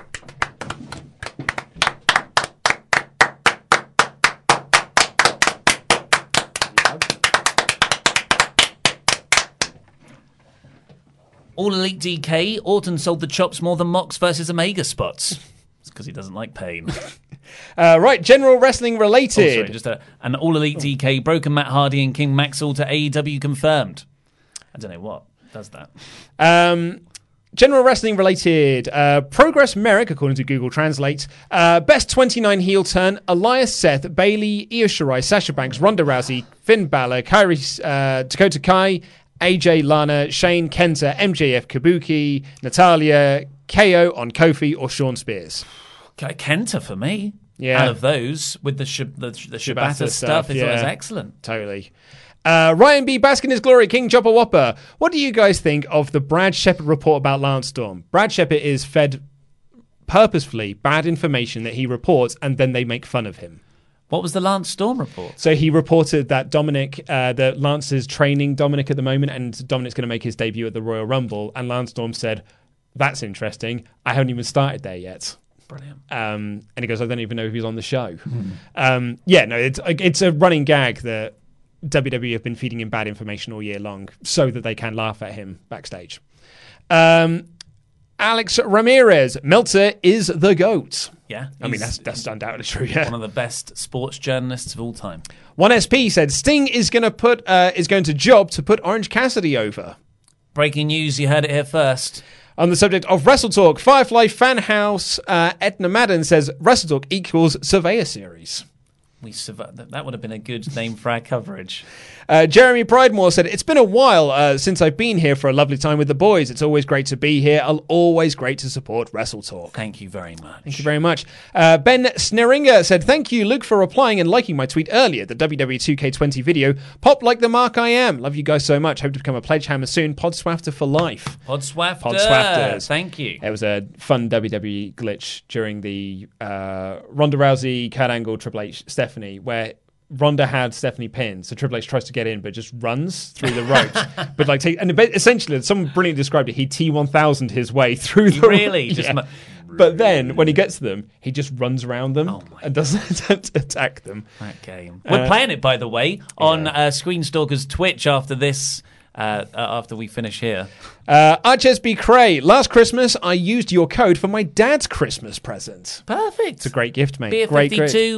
All Elite D K, Orton sold the chops more than Mox versus Omega spots. It's because he doesn't like pain. uh, right, general wrestling related. Oh, sorry, just a, an All Elite D K, Broken Matt Hardy and King Maxwell to A E W confirmed. I don't know what does that. Um... General wrestling related. Uh, Progress Merrick, according to Google Translate. Uh, best twenty-nine heel turn. Elias, Seth, Bailey, Io Shirai, Sasha Banks, Ronda Rousey, Finn Balor, Kairi, uh, Dakota Kai, A J, Lana, Shane, Kenta, M J F, Kabuki, Natalia, K O on Kofi or Shawn Spears. Kenta for me. Yeah. Out of those, with the sh- the, the Shibata, stuff, stuff it yeah. was excellent. Totally. Uh, Ryan B. Bask in his glory, King Chopper Whopper. What do you guys think of the Brad Shepard report about Lance Storm? Brad Shepard is fed purposefully bad information that he reports, and then they make fun of him. What was the Lance Storm report? So he reported that Dominic, uh, that Lance is training Dominic at the moment, and Dominic's going to make his debut at the Royal Rumble. And Lance Storm said, "That's interesting. I haven't even started there yet." Brilliant. Um, and he goes, "I don't even know if he's on the show." Mm. Um, yeah, no, it's it's a running gag that W W E have been feeding him bad information all year long so that they can laugh at him backstage. Um, Alex Ramirez, Meltzer is the GOAT. Yeah. I mean, that's that's undoubtedly true, yeah. One of the best sports journalists of all time. one S P said Sting is going to put uh, is going to job to put Orange Cassidy over. Breaking news, you heard it here first. On the subject of Wrestle Talk, Firefly Fan House, uh, Edna Madden says Wrestle Talk equals Surveyor Series. We survived. That would have been a good name for our coverage. Uh, Jeremy Pridemore said, "It's been a while uh, since I've been here for a lovely time with the boys. It's always great to be here. I'll always great to support Wrestle Talk." Thank you very much. Thank you very much. Uh, Ben Sneringer said, "Thank you, Luke, for replying and liking my tweet earlier. The W W E two K twenty video. Pop like the mark I am. Love you guys so much. Hope to become a pledge hammer soon. Podswafter for life." Podswafter. Podswafters. Thank you. It was a fun W W E glitch during the uh, Ronda Rousey, Kurt Angle, Triple H, Stephanie, where Ronda had Stephanie pinned, so Triple H tries to get in, but just runs through the ropes. but like, take, and essentially, someone brilliantly described it. He T one thousand his way through the really. Yeah. Just ma- but then when he gets to them, he just runs around them oh and doesn't attack them. That game. We're uh, playing it, by the way, on yeah. uh, Screenstalker's Twitch after this. Uh, uh, after we finish here. Uh, H S B Cray, last Christmas I used your code for my dad's Christmas present. Perfect. It's a great gift, mate. Beer great, fifty-two. great.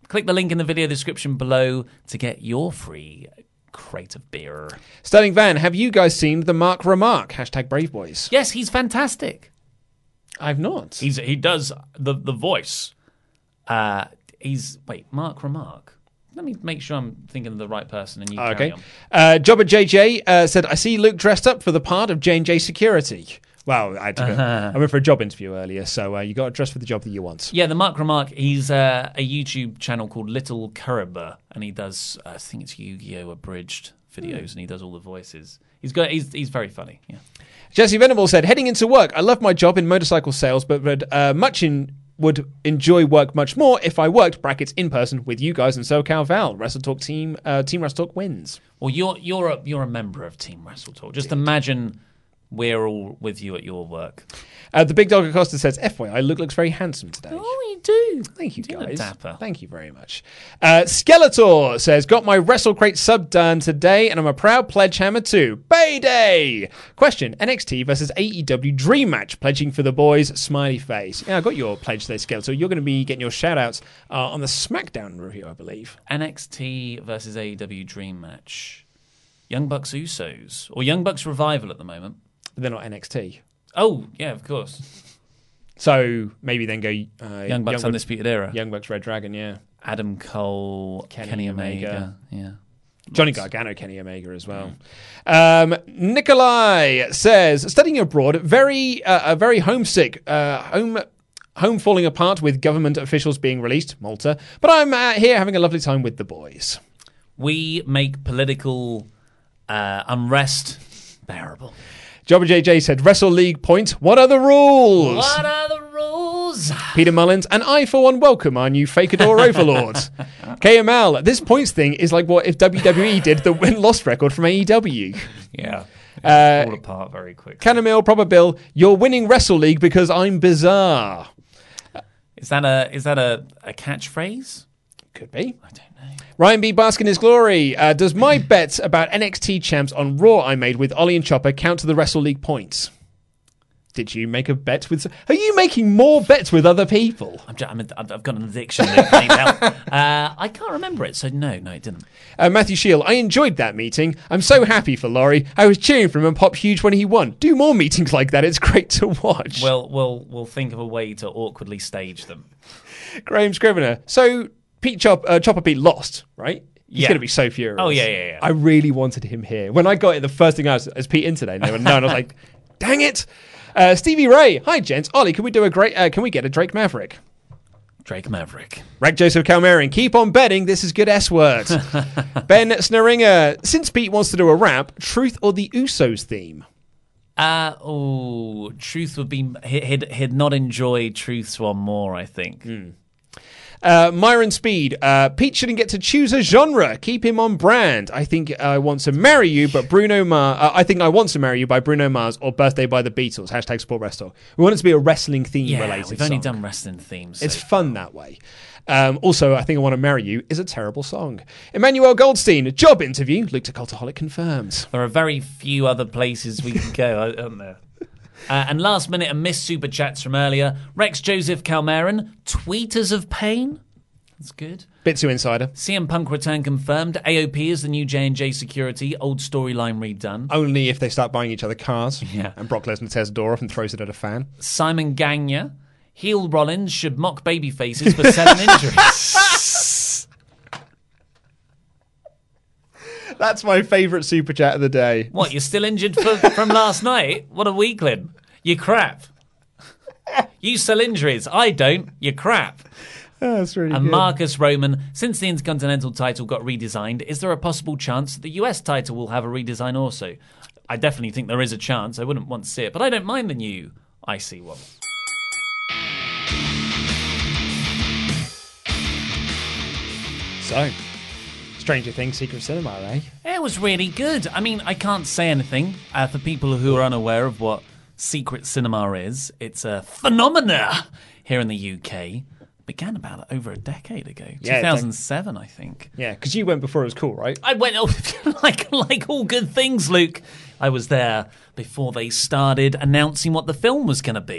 Click the link in the video description below to get your free crate of beer. Sterling Van, have you guys seen the Mark Remark? Hashtag Brave Boys. Yes, he's fantastic. I've not. He's He does the, the voice. Uh, he's, wait, Mark Remark. Let me make sure I'm thinking of the right person and you Okay. carry on. Uh, Jobber J J uh, said, I see Luke dressed up for the part of J and J Security. Well, I, had to go. Uh-huh. I went for a job interview earlier, so uh, you got to dress for the job that you want. Yeah, the Mark Remark, he's uh, a YouTube channel called Little Curribur, and he does, I think it's Yu-Gi-Oh! Abridged videos, and he does all the voices. He's got, he's, he's very funny, yeah. Jesse Venable said, heading into work, I love my job in motorcycle sales, but would uh, much in would enjoy work much more if I worked, brackets, in person with you guys and SoCal Val. Wrestle Talk team, uh, Team Wrestle Talk wins. Well, you're you're a, you're a member of Team Wrestle Talk. Just imagine we're all with you at your work. Uh, the Big Dog Acosta says, F Y I, Luke looks very handsome today. Oh, you do. Thank you, You look guys. dapper. Thank you very much. Uh, Skeletor says, got my Wrestle Crate sub done today, and I'm a proud pledge hammer too. Bay Day! Question, N X T versus A E W Dream Match. Pledging for the boys, smiley face. Yeah, I got your pledge today, Skeletor. You're going to be getting your shout-outs uh, on the SmackDown review, I believe. N X T versus A E W Dream Match. Young Bucks Usos. Or Young Bucks Revival at the moment. But they're not N X T. Oh, yeah, of course. So maybe then go uh, Young Bucks Undisputed Era. Young Bucks Red Dragon, yeah. Adam Cole, Kenny Kenny, Omega. Omega. Yeah. Johnny Gargano, Kenny Omega as well. Um, Nikolai says, studying abroad, very, uh, uh, very homesick. Uh, home, home falling apart with government officials being released, Malta. But I'm uh, here having a lovely time with the boys. We make political uh, unrest bearable. Jobber J J said, Wrestle League point. What are the rules? What are the rules? Peter Mullins, and I, for one, welcome our new Fakador Overlord. K M L, this points thing is like what if W W E did the win-loss record from A E W. Yeah. Uh, fall apart very quickly. Canamil, Proper Bill, you're winning Wrestle League because I'm bizarre. Is that a is that a, a catchphrase? Could be. I don't know. Ryan B. Bask in his glory. Uh, does my bet about N X T champs on Raw I made with Ollie and Chopper count to the Wrestle League points? Did you make a bet with... Are you making more bets with other people? I'm just, I'm a, I've got an addiction. That needs help. Uh, I can't remember it, so no, no, it didn't. Uh, Matthew Shield, I enjoyed that meeting. I'm so happy for Laurie. I was cheering for him and popped huge when he won. Do more meetings like that. It's great to watch. Well, we'll we'll think of a way to awkwardly stage them. Graham Scrivener. So Pete Chop, uh, Chopper Pete lost, right? He's Yeah. going to be so furious. Oh, yeah, yeah, yeah. I really wanted him here. When I got it, the first thing I was, is Pete in today? And they went, no, and I was like, dang it. Uh, Stevie Ray, hi gents. Ollie, can we do a great? Uh, can we get a Drake Maverick? Drake Maverick. Reg Joseph Calmarian, keep on betting. This is good S word. Ben Snaringer, since Pete wants to do a rap, Truth or the Usos theme? Uh, oh, Truth would be he'd he'd not enjoy Truth's one more. I think. Mm. Uh, Myron Speed, uh, Pete shouldn't get to choose a genre. Keep him on brand. I think I want to marry you, but Bruno Mars. Uh, I think I want to marry you by Bruno Mars or Birthday by the Beatles. Hashtag Sport Wrestle. We want it to be a wrestling theme Yeah, related. we've only song. done wrestling themes. So It's fun that way. Um, also, I think I want to marry you is a terrible song. Emmanuel Goldstein, job interview. Luke to Cultaholic confirmed. There are very few other places we can go, aren't there? Uh, and last minute, and missed super chats from earlier. Rex Joseph Calmarin, tweeters of pain. That's good. Bitsu Insider. C M Punk return confirmed. A O P is the new J and J Security. Old storyline redone. Only if they start buying each other cars. Yeah. And Brock Lesnar tears the door off and throws it at a fan. Simon Gagne. Heel Rollins should mock baby faces for seven injuries. That's my favourite super chat of the day. What, you're still injured for, from last night? What a weakling. You crap. You sell injuries. I don't. You crap. Oh, that's really and good. Marcus Roman, since the Intercontinental title got redesigned, is there a possible chance that the U S title will have a redesign also? I definitely think there is a chance. I wouldn't want to see it, but I don't mind the new I C one. So, Stranger Things Secret Cinema, eh? It was really good. I mean, I can't say anything uh, for people who are unaware of what Secret Cinema is. It's a phenomena here in the U K. Began about over a decade ago, Yeah, two thousand seven, I think. Yeah, because you went before it was cool, right? I went oh, like like all good things, Luke. I was there before they started announcing what the film was going to be.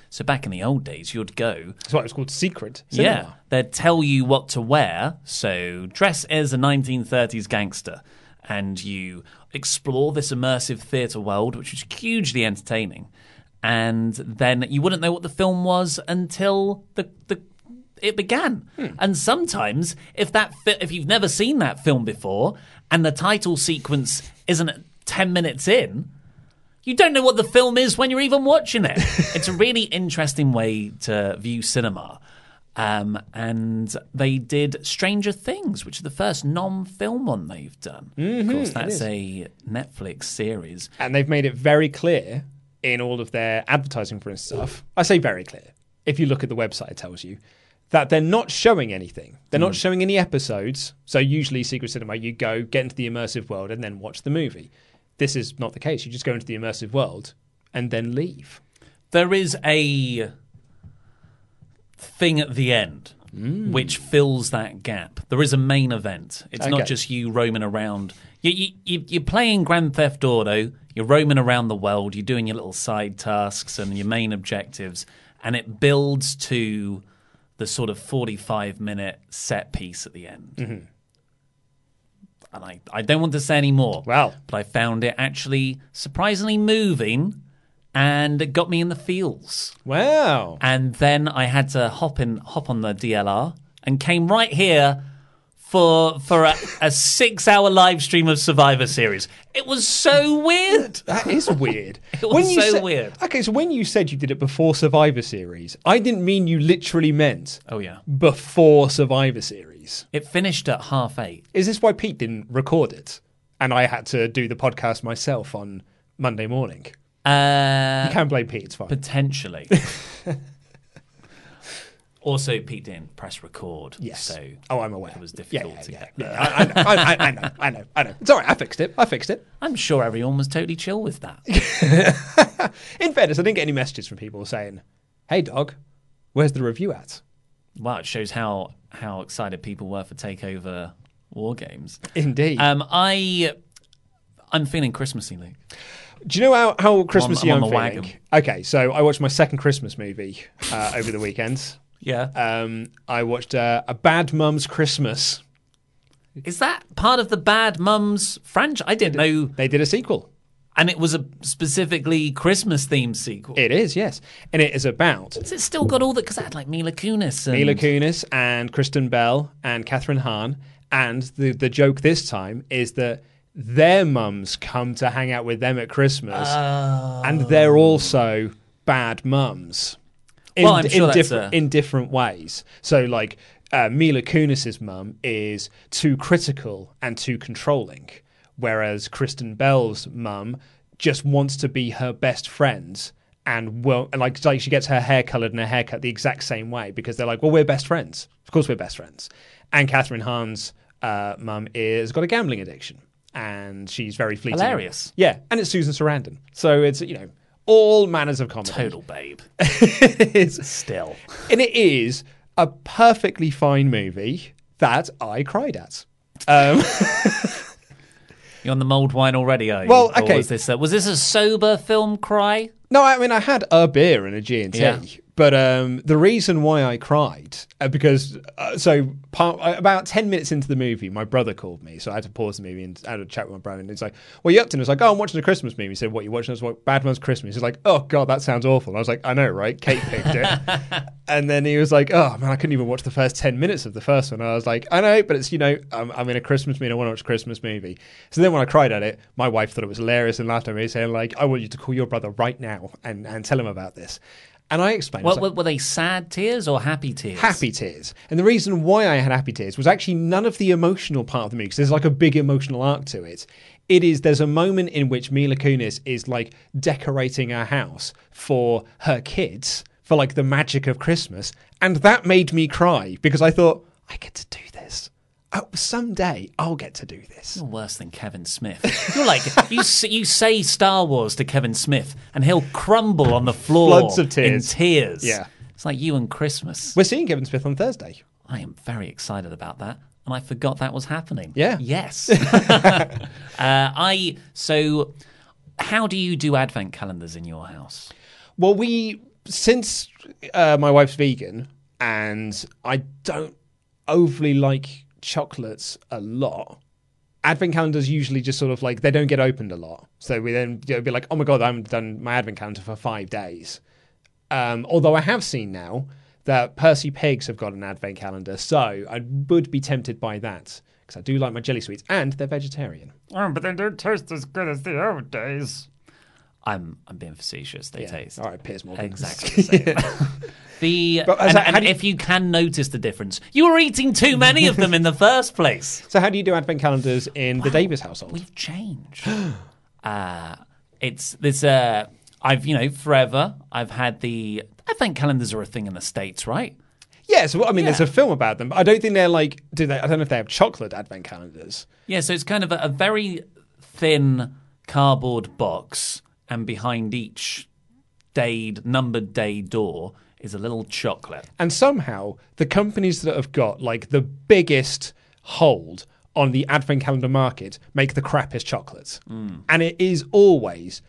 So back in the old days, you'd go. That's why it was called secret cinema. Yeah, they'd tell you what to wear. So dress as a nineteen thirties gangster, and you explore this immersive theatre world, which was hugely entertaining. And then you wouldn't know what the film was until the the it began. Hmm. And sometimes, if that fi- if you've never seen that film before, and the title sequence isn't ten minutes in, you don't know what the film is when you're even watching it. It's a really interesting way to view cinema. Um, and they did Stranger Things, which is the first non-film one they've done. Mm-hmm, of course, that's a Netflix series. And they've made it very clear in all of their advertising for and stuff. I say very clear. If you look at the website, it tells you that they're not showing anything. They're Mm. not showing any episodes. So usually Secret Cinema, you go, get into the immersive world, and then watch the movie. This is not the case. You just go into the immersive world and then leave. There is a thing at the end Mm. which fills that gap. There is a main event. It's Okay. not just you roaming around. You, you, you, you're playing Grand Theft Auto. You're roaming around the world. You're doing your little side tasks and your main objectives. And it builds to the sort of forty-five minute set piece at the end. Mm-hmm. And I, I don't want to say any more. Wow. But I found it actually surprisingly moving, and it got me in the feels. Wow. And then I had to hop in, hop on the D L R and came right here for for a, a six-hour live stream of Survivor Series. It was so weird. That is weird. It was When you so said- weird. Okay, so when you said you did it before Survivor Series, I didn't mean you literally meant Oh, yeah. before Survivor Series. It finished at half eight. Is this why Pete didn't record it? And I had to do the podcast myself on Monday morning. Uh, You can blame Pete, it's fine. Potentially. Also, Pete didn't press record. Yes. So Oh, I'm aware. it was Yeah, difficult yeah, to yeah, get yeah. there. I, I, know, I, I, I know, I know, I know. It's all right, I fixed it. I fixed it. I'm sure everyone was totally chill with that. In fairness, I didn't get any messages from people saying, hey, dog, where's the review at? Wow, it shows how how excited people were for Takeover War Games. Indeed. Um, I I'm feeling Christmassy, Luke. Do you know how, how Christmassy I'm I'm, on the feeling? wagon. Okay, so I watched my second Christmas movie uh, over the weekend. Yeah. Um, I watched uh, A Bad Mum's Christmas. Is that part of the Bad Mums franchise? I didn't know. They did a sequel. And it was a specifically Christmas-themed sequel. It is, yes. And it is about Has it still got all that? Because it had like Mila Kunis. And... Mila Kunis and Kristen Bell and Catherine Hahn. And the, the joke this time is that their mums come to hang out with them at Christmas. Oh. And they're also bad mums. In, Well, I'm sure in, that's different, a- in different ways. So, like, uh, Mila Kunis's mum is too critical and too controlling, whereas Kristen Bell's mum just wants to be her best friend and well, and like, like she gets her hair coloured and her haircut the exact same way because they're like, well, we're best friends. Of course, we're best friends. And Catherine Hahn's uh, mum is got a gambling addiction, and she's very fleeting. Hilarious. Yeah, and it's Susan Sarandon, so it's you know all manners of comedy. Total babe. It is. Still. And it is a perfectly fine movie that I cried at. Um, You're on the mulled wine already, are you? Well, Or okay. was this a, was this a sober film cry? no, I mean, I had a beer and a G and T. Yeah. But um, the reason why I cried, uh, because, uh, so part, uh, about ten minutes into the movie, my brother called me. So I had to pause the movie and I had a chat with my brother. And he's like, what are you up to? And I was like, oh, I'm watching a Christmas movie. He said, what are you watching? I was like, Bad Man's Christmas. He's like, oh, God, that sounds awful. And I was like, I know, right? Kate picked it. And then he was like, oh, man, I couldn't even watch the first ten minutes of the first one. And I was like, I know, but it's, you know, I'm, I'm in a Christmas mood. I want to watch a Christmas movie. So then when I cried at it, my wife thought it was hilarious and laughed at me, saying, like, I want you to call your brother right now and, and tell him about this. And I explained. I was What, like, were they sad tears or happy tears? happy tears. And the reason why I had happy tears was actually none of the emotional part of the movie, because there's like a big emotional arc to it. It is, there's a moment in which Mila Kunis is like decorating her house for her kids, for like the magic of Christmas. And that made me cry because I thought, I get to do this. Oh, someday I'll get to do this. You're worse than Kevin Smith. You're like, you, s- you say Star Wars to Kevin Smith and he'll crumble on the floor Floods of tears. in tears. Yeah. It's like you and Christmas. We're seeing Kevin Smith on Thursday. I am very excited about that. And I forgot that was happening. Yeah. Yes. uh, I so how do you do advent calendars in your house? Well, we since uh, my wife's vegan and I don't overly like chocolates a lot, advent calendars usually just sort of like, they don't get opened a lot. So we then you know, be like, oh my God, I haven't done my advent calendar for five days. Um, although I have seen now that Percy Pigs have got an advent calendar, so I would be tempted by that because I do like my jelly sweets and they're vegetarian. Oh, but they don't taste as good as the old days. I'm I'm being facetious. They Yeah. taste All right, Piers Morgan. exactly the same. the But, and, so how and do you- if you can notice the difference, you were eating too many of them in the first place. So how do you do advent calendars in the Davis household? We've changed. uh, it's this. Uh, I've you know forever. I've had the advent calendars are a thing in the States, right? Yeah, so I mean, Yeah. there's a film about them, but I don't think they're like. Do they? I don't know if they have chocolate advent calendars. Yeah, so it's kind of a, a very thin cardboard box, and behind each dayed numbered day door is a little chocolate. And somehow the companies that have got like the biggest hold on the advent calendar market make the crappiest chocolates, Mm. and it is always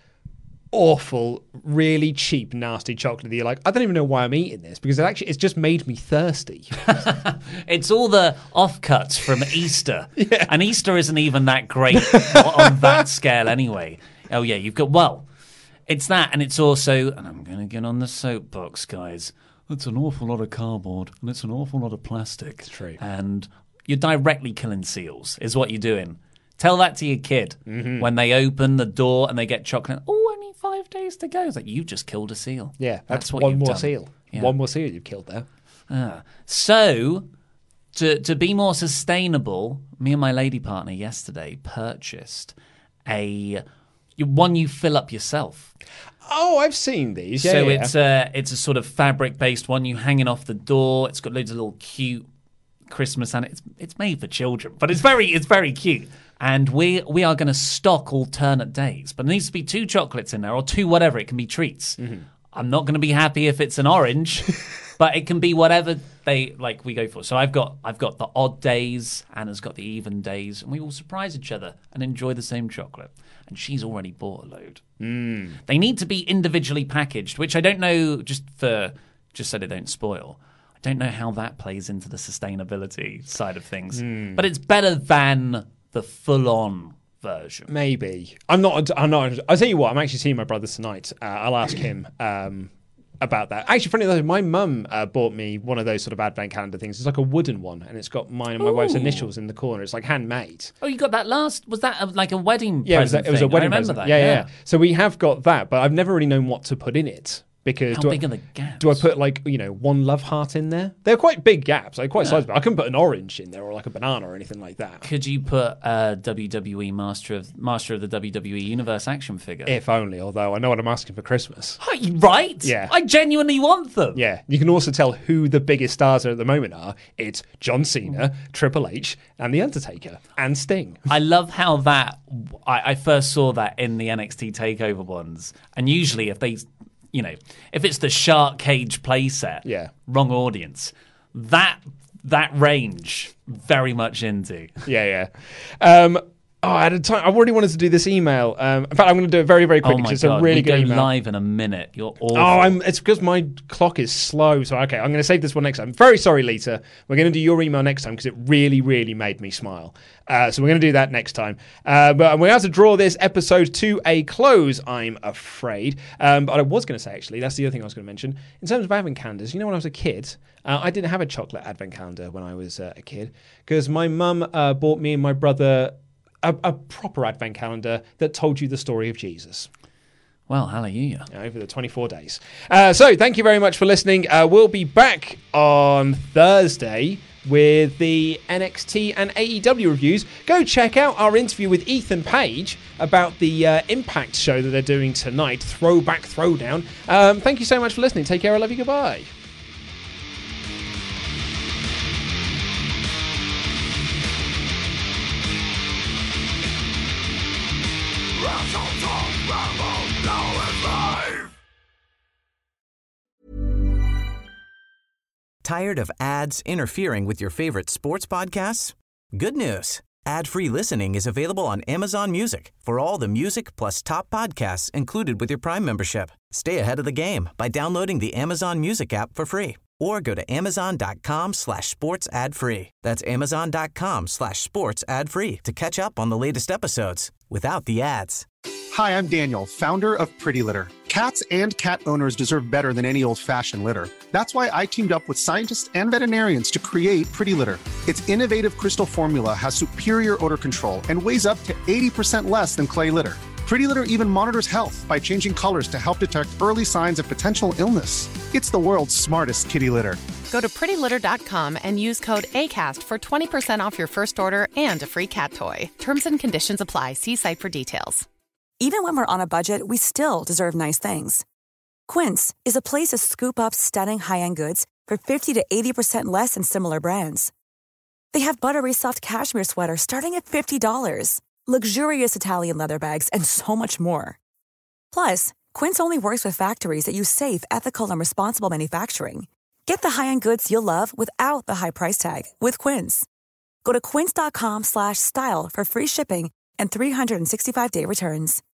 awful, really cheap, nasty chocolate that you're like, I don't even know why I'm eating this because it actually it's just made me thirsty. It's all the offcuts from Easter. And Easter isn't even that great on that scale anyway. Oh, yeah, you've got, well, it's that, and it's also, and I'm going to get on the soapbox, guys, it's an awful lot of cardboard, and it's an awful lot of plastic. It's true. And you're directly killing seals, is what you're doing. Tell that to your kid Mhm. when they open the door and they get chocolate. Oh, only five days to go. It's like, you've just killed a seal. Yeah, that's, what one you've more done. seal. Yeah. One more seal you've killed there. Ah. So, to to be more sustainable, me and my lady partner yesterday purchased a one you fill up yourself. Oh, I've seen these. Yeah, so yeah. it's a it's a sort of fabric based one you hanging off the door. It's got loads of little cute Christmas and it's it's made for children, but it's very it's very cute. And we we are going to stock alternate days, but there needs to be two chocolates in there or two whatever. It can be treats. Mm-hmm. I'm not going to be happy if it's an orange, but it can be whatever they like. We go for. So I've got I've got the odd days, Anna's got the even days, and we all surprise each other and enjoy the same chocolate. And she's already bought a load. Mm. They need to be individually packaged, which I don't know. Just for just so they don't spoil. I don't know how that plays into the sustainability side of things, Mm. but it's better than the full-on version. Maybe. I'm not. I'm not. I'll tell you what. I'm actually seeing my brother tonight. Uh, I'll ask him um, about that. Actually, funny enough, my mum uh, bought me one of those sort of advent calendar things. It's like a wooden one, and it's got mine and my wife's Ooh. initials in the corner. It's like handmade. Oh, you got that last? Was that a, like a wedding? Yeah, it was, a, present it was a thing? wedding I remember present. that. Yeah, yeah, yeah. So we have got that, but I've never really known what to put in it. Because How do big I, are the gaps? Do I put like, you know, one love heart in there? They're quite big gaps, like quite Yeah. sizable. I couldn't put an orange in there or like a banana or anything like that. Could you put a W W E Master of Master of the W W E Universe action figure? If only, although I know what I'm asking for Christmas. Oh, you- right? Yeah. I genuinely want them. Yeah, you can also tell who the biggest stars are at the moment are. It's John Cena, Triple H, and The Undertaker, and Sting. I love how that I, I first saw that in the N X T Takeover ones, and usually if they, you know, if it's the Shark Cage playset, Yeah. wrong audience. That that range very much into. Yeah, yeah. Um, oh, I had a time. I already wanted to do this email. Um, in fact, I'm going to do it very, very quickly Oh my because god, it's a really we good go email. live in a minute. You're awful. Oh, I'm, it's because my clock is slow. So, okay, I'm going to save this one next time. Very sorry, Lita. We're going to do your email next time because it really, really made me smile. Uh, so we're going to do that next time. Uh, but we have to draw this episode to a close, I'm afraid. Um, but I was going to say, actually, that's the other thing I was going to mention. In terms of advent calendars, you know, when I was a kid, uh, I didn't have a chocolate advent calendar when I was uh, a kid because my mum uh, bought me and my brother a, a proper advent calendar that told you the story of Jesus. Well, hallelujah. Over the twenty-four days. Uh, so, thank you very much for listening. Uh, we'll be back on Thursday with the N X T and A E W reviews. Go check out our interview with Ethan Page about the uh, Impact show that they're doing tonight, Throwback Throwdown. Um, thank you so much for listening. Take care. I love you. Goodbye. Tired of ads interfering with your favorite sports podcasts? Good news. Ad-free listening is available on Amazon Music for all the music plus top podcasts included with your Prime membership. Stay ahead of the game by downloading the Amazon Music app for free or go to amazon.com slash sports ad free. That's amazon.com slash sports ad free to catch up on the latest episodes without the ads. Hi, I'm Daniel, founder of Pretty Litter. Cats and cat owners deserve better than any old-fashioned litter. That's why I teamed up with scientists and veterinarians to create Pretty Litter. Its innovative crystal formula has superior odor control and weighs up to eighty percent less than clay litter. Pretty Litter even monitors health by changing colors to help detect early signs of potential illness. It's the world's smartest kitty litter. Go to pretty litter dot com and use code ACAST for twenty percent off your first order and a free cat toy. Terms and conditions apply. See site for details. Even when we're on a budget, we still deserve nice things. Quince is a place to scoop up stunning high-end goods for fifty to eighty percent less than similar brands. They have buttery soft cashmere sweaters starting at fifty dollars, luxurious Italian leather bags, and so much more. Plus, Quince only works with factories that use safe, ethical, and responsible manufacturing. Get the high-end goods you'll love without the high price tag with Quince. Go to quince.com slash style for free shipping and three hundred sixty-five day returns.